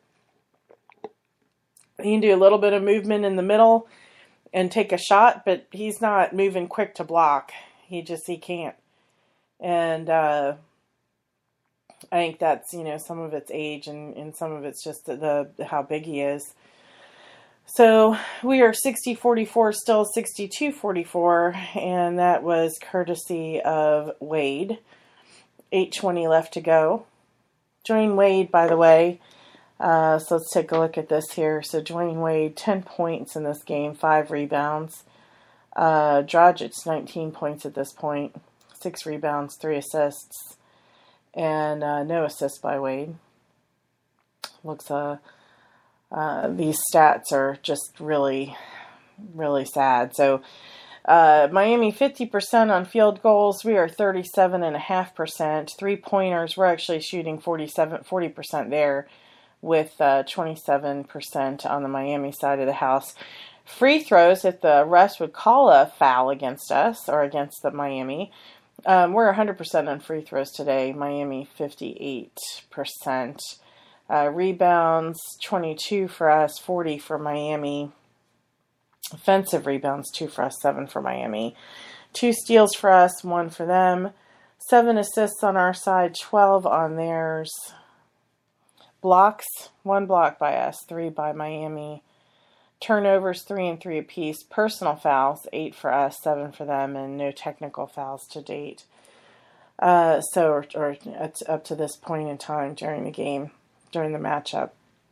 He can do a little bit of movement in the middle and take a shot, but he's not moving quick to block. He just, he can't. And uh, I think that's, you know, some of it's age and, and some of it's just the, the how big he is. So we are sixty forty-four, still sixty-two forty-four, and that was courtesy of Wade. eight twenty left to go. Dwayne Wade, by the way, uh, so let's take a look at this here. So Dwayne Wade, ten points in this game, five rebounds. Uh, Dragic, nineteen points at this point, six rebounds, three assists, and uh, no assists by Wade. Looks uh, uh, these stats are just really, really sad. So uh, Miami fifty percent on field goals. We are thirty-seven point five percent. Three-pointers, we're actually shooting forty-seven, forty percent there with uh, twenty-seven percent on the Miami side of the house. Free throws, if the refs would call a foul against us or against the Miami, um, we're one hundred percent on free throws today. Miami fifty-eight percent. Uh, rebounds, twenty-two for us, forty for Miami. Offensive rebounds, two for us, seven for Miami. Two steals for us, one for them. Seven assists on our side, twelve on theirs. Blocks, one block by us, three by Miami. Turnovers, three and three apiece. Personal fouls, eight for us, seven for them, and no technical fouls to date. Uh, so, or, or up to this point in time during the game, during the matchup.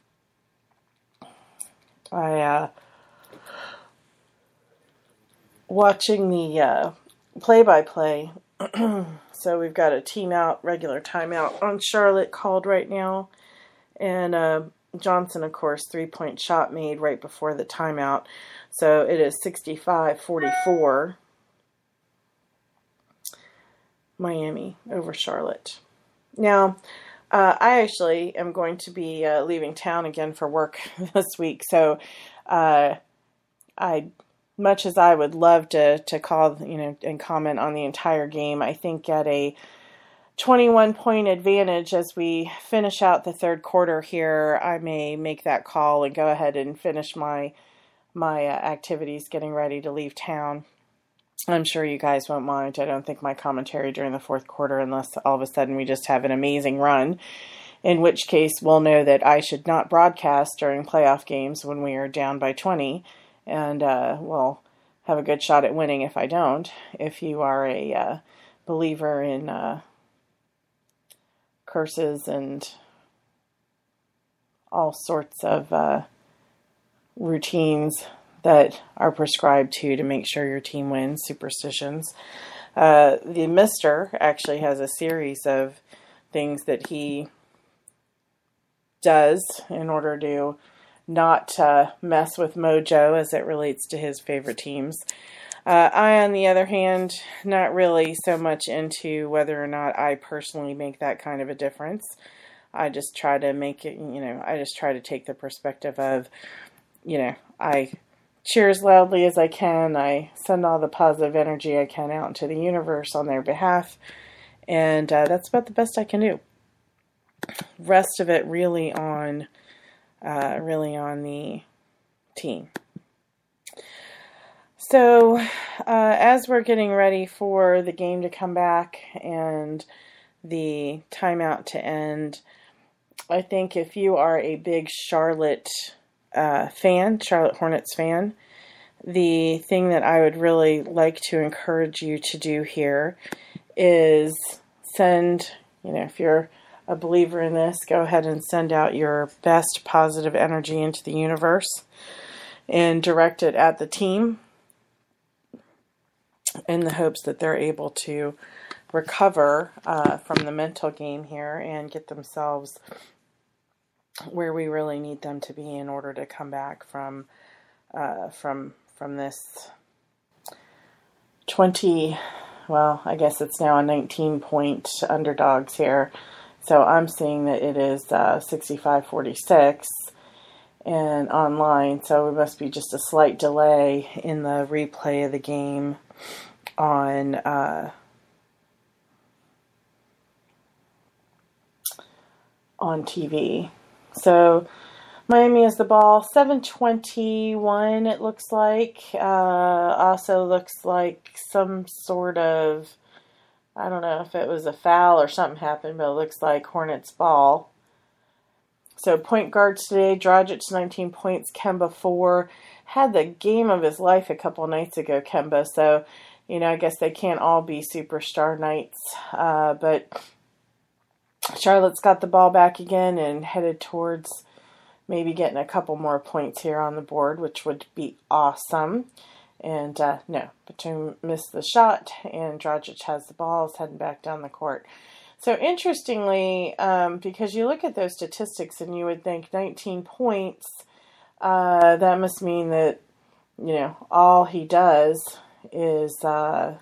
I, uh, watching the uh, play-by-play, so we've got a team out, regular timeout on Charlotte called right now, and uh, Johnson, of course, three-point shot made right before the timeout, so it is sixty-five forty-four, Miami over Charlotte. Now, uh, I actually am going to be uh, leaving town again for work this week, so uh, I... much as I would love to, to call, you know, and comment on the entire game, I think at a twenty-one point advantage as we finish out the third quarter here, I may make that call and go ahead and finish my, my uh, activities getting ready to leave town. I'm sure you guys won't mind. I don't think my commentary during the fourth quarter, unless all of a sudden we just have an amazing run, in which case we'll know that I should not broadcast during playoff games when we are down by twenty. And uh, we'll have a good shot at winning if I don't. If you are a uh, believer in uh, curses and all sorts of uh, routines that are prescribed to to make sure your team wins, superstitions, uh, the Mister actually has a series of things that he does in order to not uh, mess with mojo as it relates to his favorite teams. Uh, I, on the other hand, not really so much into whether or not I personally make that kind of a difference. I just try to make it, you know, I just try to take the perspective of, you know, I cheer as loudly as I can. I send all the positive energy I can out into the universe on their behalf. And uh, that's about the best I can do. Rest of it really on... Uh, really on the team. So, uh, as we're getting ready for the game to come back and the timeout to end, I think if you are a big Charlotte uh, fan, Charlotte Hornets fan, the thing that I would really like to encourage you to do here is send, you know, if you're a believer in this, go ahead and send out your best positive energy into the universe and direct it at the team in the hopes that they're able to recover uh, from the mental game here and get themselves where we really need them to be in order to come back from uh, from from this twenty, well, I guess it's now a nineteen point underdogs here. So I'm seeing that it is uh, sixty-five forty-six and online, so we must be just a slight delay in the replay of the game on uh, on T V. So Miami has the ball, seven twenty-one it looks like. Uh, also looks like some sort of, I don't know if it was a foul or something happened, but it looks like Hornets ball. So point guards today, Dragic nineteen points, Kemba four. Had the game of his life a couple nights ago, Kemba. So, you know, I guess they can't all be superstar nights. Uh, but Charlotte's got the ball back again and headed towards maybe getting a couple more points here on the board, which would be awesome. And uh, no, Batum missed the shot, and Dragic has the ball, is heading back down the court. So interestingly, um, because you look at those statistics and you would think nineteen points, uh, that must mean that, you know, all he does is, uh,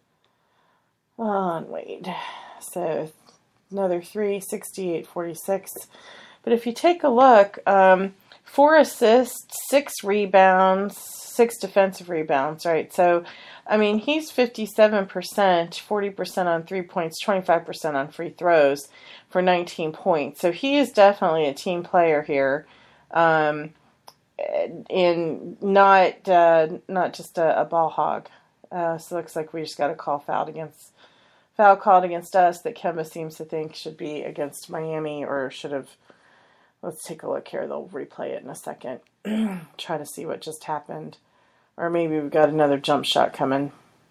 oh, wait, so another three, sixty-eight forty-six. But if you take a look, um, four assists, six rebounds, six defensive rebounds, right? So, I mean, he's fifty-seven percent, forty percent on three points, twenty-five percent on free throws for nineteen points. So he is definitely a team player here, um, and not uh, not just a, a ball hog. Uh, so it looks like we just got a call foul against foul called against us that Kemba seems to think should be against Miami, or should have. Let's take a look here. They'll replay it in a second. Try to see what just happened. Or maybe we've got another jump shot coming.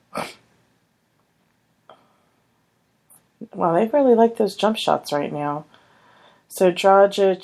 Well, they really like those jump shots right now. So Dragic,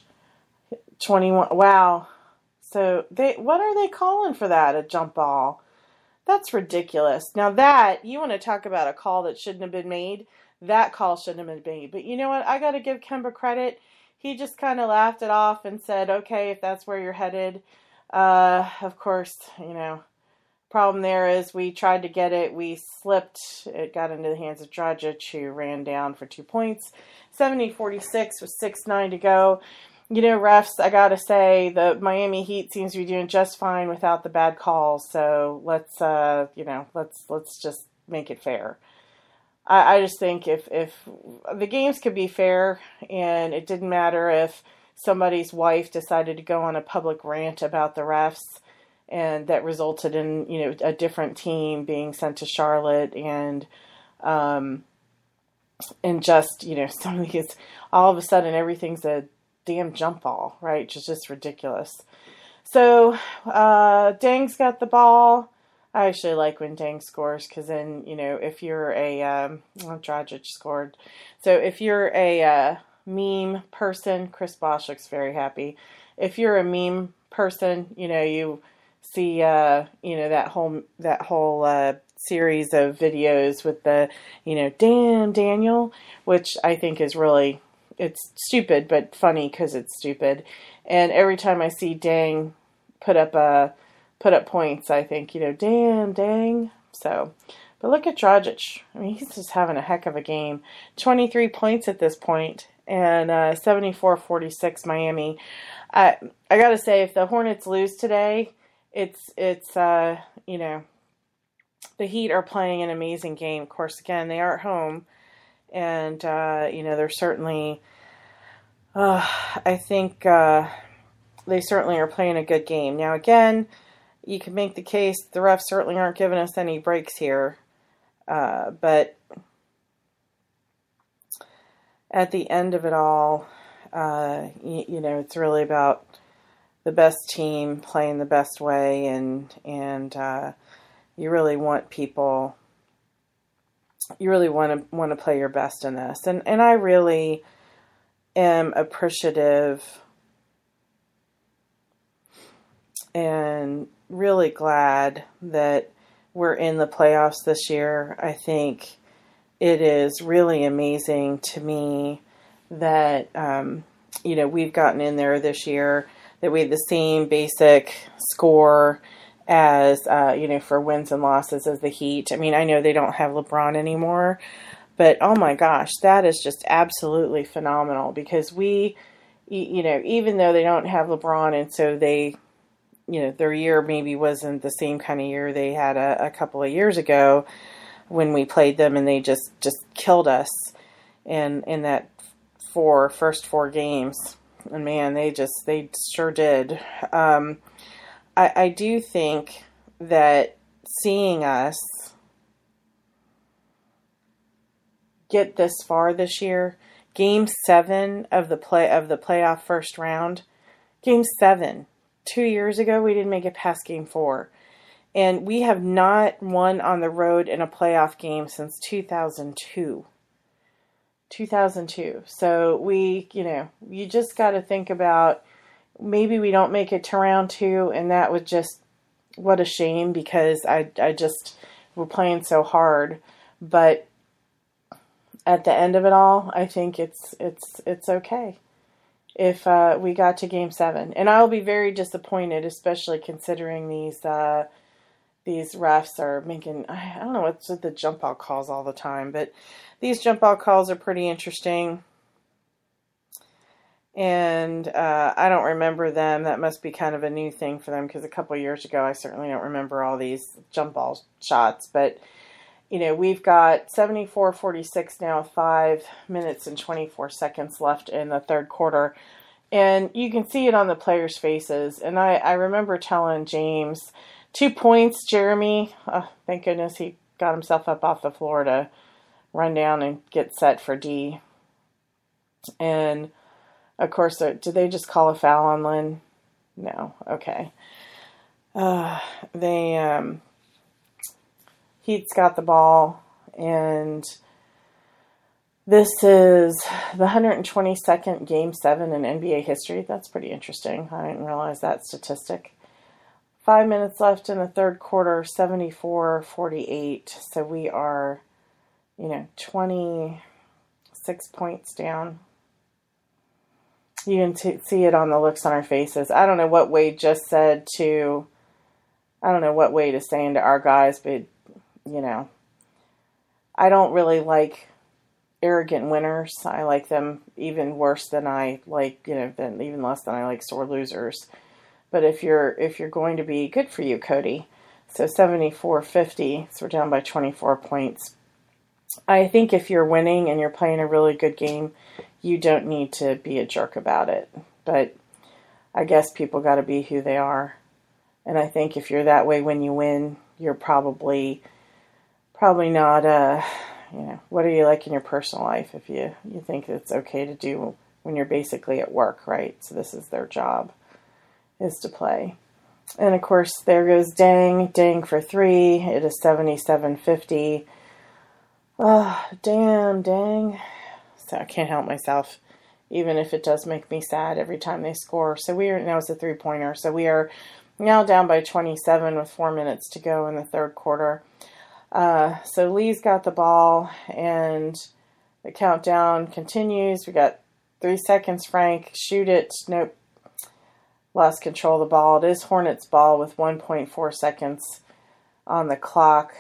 twenty-one. Wow. So they, what are they calling for that? A jump ball? That's ridiculous. Now that, you want to talk about a call that shouldn't have been made? That call shouldn't have been made. But you know what? I got to give Kemba credit. He just kind of laughed it off and said, okay, if that's where you're headed. Uh, of course, you know, problem there is we tried to get it. We slipped. It got into the hands of Dragic, who ran down for two points. seventy forty-six with six nine to go. You know, refs, I got to say, the Miami Heat seems to be doing just fine without the bad calls. So let's, uh, you know, let's let's just make it fair. I, I just think if, if the games could be fair, and it didn't matter if somebody's wife decided to go on a public rant about the refs, and that resulted in, you know, a different team being sent to Charlotte, and um, and just, you know, some of these, all of a sudden everything's a damn jump ball, right? Which is just ridiculous. So uh, Dang's got the ball. I actually like when Dang scores, because then, you know, if you're a, um, well, Dragic scored. So if you're a uh, meme person, Chris Bosh looks very happy. If you're a meme person, you know, you see, uh, you know, that whole, that whole uh, series of videos with the, you know, damn Daniel, which I think is really, it's stupid, but funny because it's stupid. And every time I see Dang put up a, put up points, I think, you know, damn, dang. So, but look at Dragic. I mean, he's just having a heck of a game. twenty-three points at this point, and uh, seventy-four forty-six Miami. I I gotta say, if the Hornets lose today, it's it's uh, you know, the Heat are playing an amazing game. Of course, again, they are at home, and uh, you know, they're certainly. Uh, I think uh, they certainly are playing a good game. Now, again. you can make the case the refs certainly aren't giving us any breaks here. Uh, but at the end of it all, uh, you, you know, it's really about the best team playing the best way, and and uh, you really want people. You really want to want to play your best in this, and and I really am appreciative and really glad that we're in the playoffs this year. I think it is really amazing to me that, um, you know, we've gotten in there this year, that we had the same basic score as, uh, you know, for wins and losses as the Heat. I mean, I know they don't have LeBron anymore, but oh my gosh, that is just absolutely phenomenal, because we, you know, even though they don't have LeBron, and so they, you know, their year maybe wasn't the same kind of year they had a, a couple of years ago when we played them, and they just, just killed us in, in that four, first four games. And man, they just, they sure did. Um, I, I do think that seeing us get this far this year, game seven of the play of the playoff first round, game seven, two years ago, we didn't make it past game four. And we have not won on the road in a playoff game since two thousand two. two thousand two. So we, you know, you just got to think about, maybe we don't make it to round two, and that would just, what a shame, because I, I just, we're playing so hard. But at the end of it all, I think it's, it's, it's okay if uh, we got to game seven. And I'll be very disappointed, especially considering these, uh, these refs are making, I don't know what's with the jump out calls all the time, but these jump out calls are pretty interesting. And uh, I don't remember them. That must be kind of a new thing for them, because a couple of years ago, I certainly don't remember all these jump ball shots. But, you know, we've got seventy-four forty-six now, five minutes and twenty-four seconds left in the third quarter. And you can see it on the players' faces. And I, I remember telling James, two points, Jeremy. Oh, thank goodness he got himself up off the floor to run down and get set for D. And, of course, did they just call a foul on Lynn? No. Okay. Uh, they, um, Heat's got the ball, and this is the one hundred twenty-second Game seven in N B A history. That's pretty interesting. I didn't realize that statistic. Five minutes left in the third quarter, seventy-four forty-eight. So we are, you know, twenty-six points down. You can t- see it on the looks on our faces. I don't know what Wade just said to, I don't know what Wade is saying to our guys, but, you know, I don't really like arrogant winners. I like them even worse than I like, you know, than even less than I like sore losers. But if you're, if you're going to be, good for you, Cody. So seventy-four fifty, so we're down by twenty-four points. I think if you're winning and you're playing a really good game, you don't need to be a jerk about it. But I guess people got to be who they are. And I think if you're that way when you win, you're probably, probably not, uh, you know, what are you like in your personal life if you, you think it's okay to do when you're basically at work, right? So this is their job, is to play. And of course, there goes Dang. Dang for three. It is seventy-seven fifty. Oh, damn, Dang. So I can't help myself, even if it does make me sad every time they score. So we are, now it's a three-pointer. So we are now down by twenty-seven with four minutes to go in the third quarter. Uh, so Lee's got the ball, and the countdown continues. We got three seconds, Frank. Shoot it. Nope. Lost control of the ball. It is Hornets' ball with one point four seconds on the clock.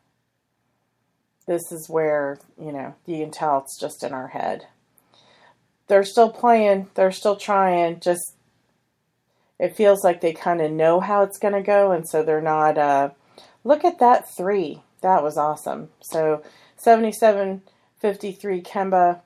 This is where, you know, you can tell it's just in our head. They're still playing. They're still trying. Just, it feels like they kind of know how it's going to go, and so they're not, uh, look at that three. That was awesome. So, seventy-seven fifty-three Kemba.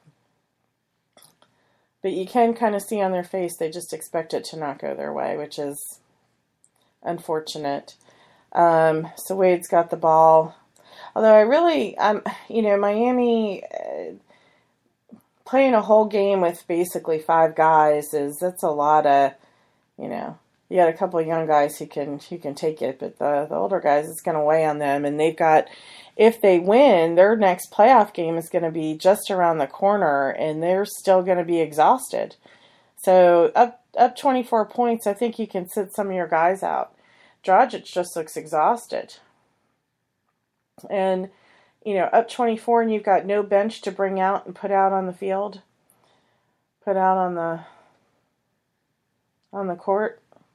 But you can kind of see on their face, they just expect it to not go their way, which is unfortunate. Um, so Wade's got the ball. Although I really, um, you know, Miami uh, playing a whole game with basically five guys is that's a lot of, you know, you got a couple of young guys who can who can take it, but the the older guys, it's going to weigh on them, and they've got. If they win, their next playoff game is going to be just around the corner, and they're still going to be exhausted. So up up twenty-four points, I think you can sit some of your guys out. Dragic just looks exhausted. And, you know, up twenty-four and you've got no bench to bring out and put out on the field. Put out on the on the court.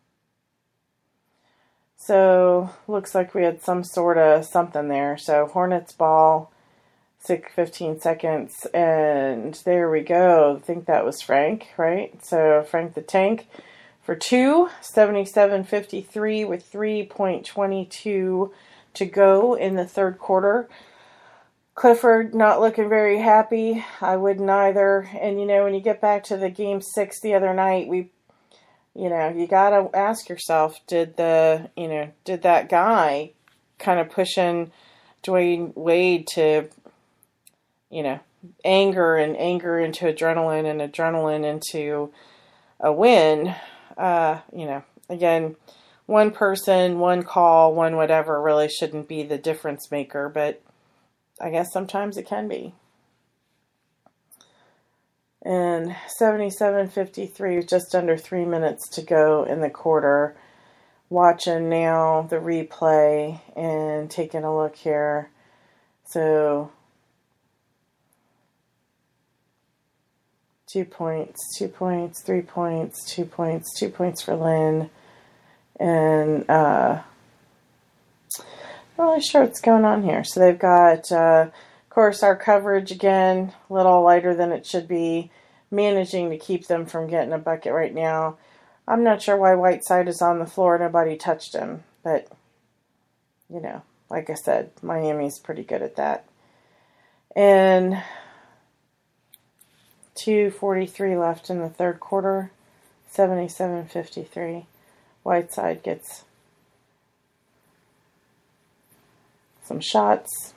So, looks like we had some sort of something there. So, Hornets ball, six, fifteen seconds, and there we go. I think that was Frank, right? So, Frank the Tank for two, seventy-seven fifty-three with three point two two to go in the third quarter. Clifford not looking very happy. I wouldn't either. And, you know, when you get back to the game six the other night, we, you know, you got to ask yourself, did the, you know, did that guy kind of pushing Dwayne Wade to, you know, anger and anger into adrenaline and adrenaline into a win? Uh, you know, again, one person, one call, one whatever really shouldn't be the difference maker, but I guess sometimes it can be. And seventy-seven fifty-three, just under three minutes to go in the quarter. Watching now the replay and taking a look here. So, two points, two points, three points, two points, two points for Lynn. And, uh, not really sure what's going on here. So they've got, uh, of course, our coverage again, a little lighter than it should be, managing to keep them from getting a bucket right now. I'm not sure why Whiteside is on the floor. Nobody touched him. But, you know, like I said, Miami's pretty good at that. And two forty-three left in the third quarter, seventy-seven fifty-three. Whiteside gets some shots.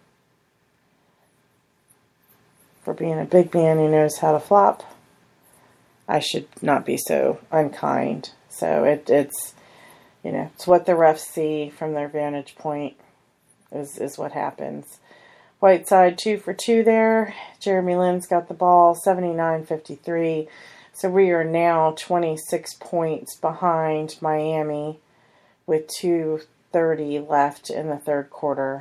For being a big man who knows how to flop, I should not be so unkind. So it, it's, you know, it's what the refs see from their vantage point is, is what happens. Whiteside two for two there. Jeremy Lin's got the ball, seventy-nine fifty-three. So we are now twenty-six points behind Miami with two thirty left in the third quarter.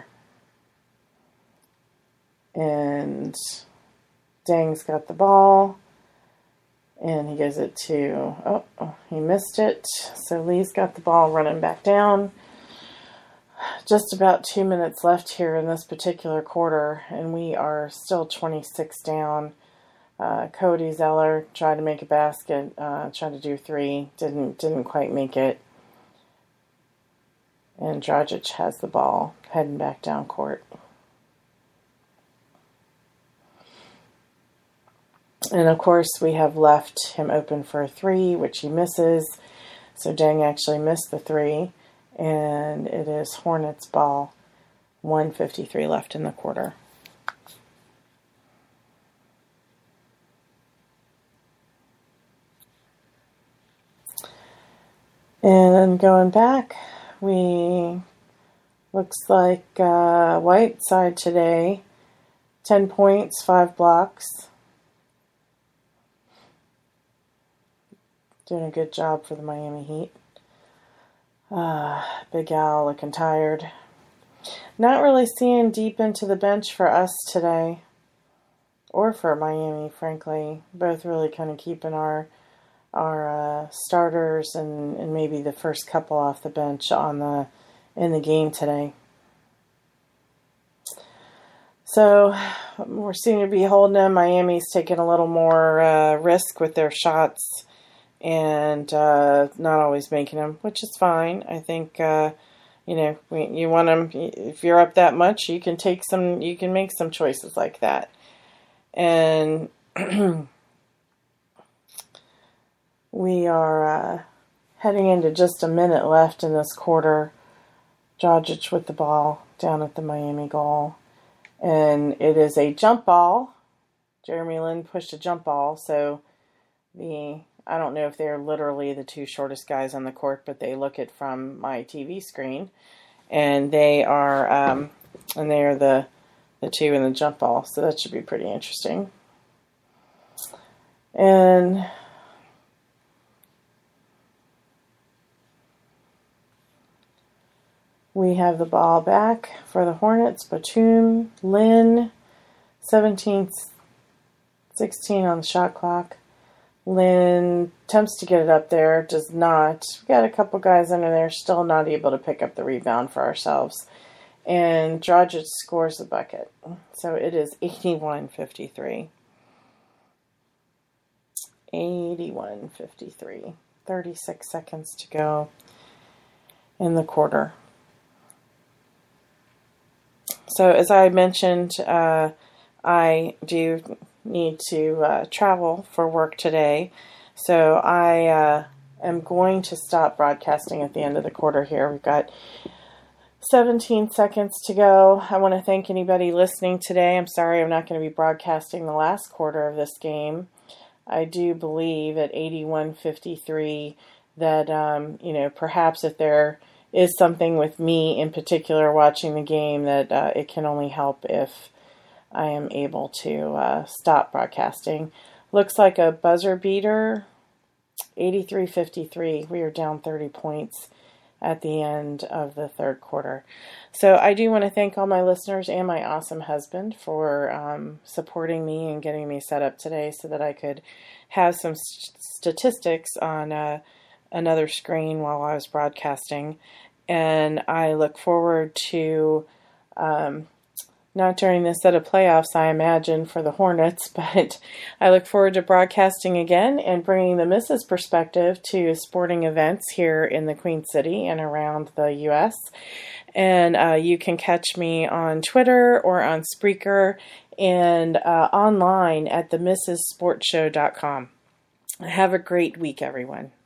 And Dang's got the ball. And he gives it to, oh, oh, he missed it. So Lee's got the ball running back down. Just about two minutes left here in this particular quarter. And we are still twenty-six down. Uh, Cody Zeller tried to make a basket, uh, tried to do three, didn't didn't quite make it. And Dragic has the ball, heading back down court. And of course, we have left him open for a three, which he misses. So Dang actually missed the three, and it is Hornets ball, one fifty-three left in the quarter. And going back, we looks like uh, Whiteside today, ten points, five blocks. Doing a good job for the Miami Heat. Uh, Big Al looking tired. Not really seeing deep into the bench for us today, or for Miami, frankly. Both really kind of keeping our our uh, starters and, and maybe the first couple off the bench on the in the game today. So we seem to be holding them. Miami's taking a little more uh, risk with their shots and uh, not always making them, which is fine. I think uh, you know we, you want them. If you're up that much, you can take some. You can make some choices like that, and. We are uh, heading into just a minute left in this quarter. Dragic with the ball down at the Miami goal. And it is a jump ball. Jeremy Lin pushed a jump ball, so the I don't know if they're literally the two shortest guys on the court, but they look it from my T V screen, and they are um, and they are the the two in the jump ball, so that should be pretty interesting. And we have the ball back for the Hornets. Batum, Lin, seventeen sixteen on the shot clock. Lin attempts to get it up there, does not. We got a couple guys under there, still not able to pick up the rebound for ourselves. And Dragic scores the bucket. So it is eighty-one fifty-three. eighty-one fifty-three. thirty-six seconds to go in the quarter. So as I mentioned, uh, I do need to uh, travel for work today. So I uh, am going to stop broadcasting at the end of the quarter here. We've got seventeen seconds to go. I want to thank anybody listening today. I'm sorry I'm not going to be broadcasting the last quarter of this game. I do believe at eighty-one fifty-three that, um, you know, perhaps if there is something with me in particular watching the game, that uh, it can only help if I am able to uh, stop broadcasting. Looks like a buzzer beater, eighty-three fifty-three. We are down thirty points at the end of the third quarter. So I do want to thank all my listeners and my awesome husband for um, supporting me and getting me set up today so that I could have some st- statistics on uh, another screen while I was broadcasting. And I look forward to, um, not during this set of playoffs, I imagine, for the Hornets, but I look forward to broadcasting again and bringing the Missus perspective to sporting events here in the Queen City and around the U S. And uh, you can catch me on Twitter or on Spreaker and uh, online at the missus sports show dot com. Have a great week, everyone.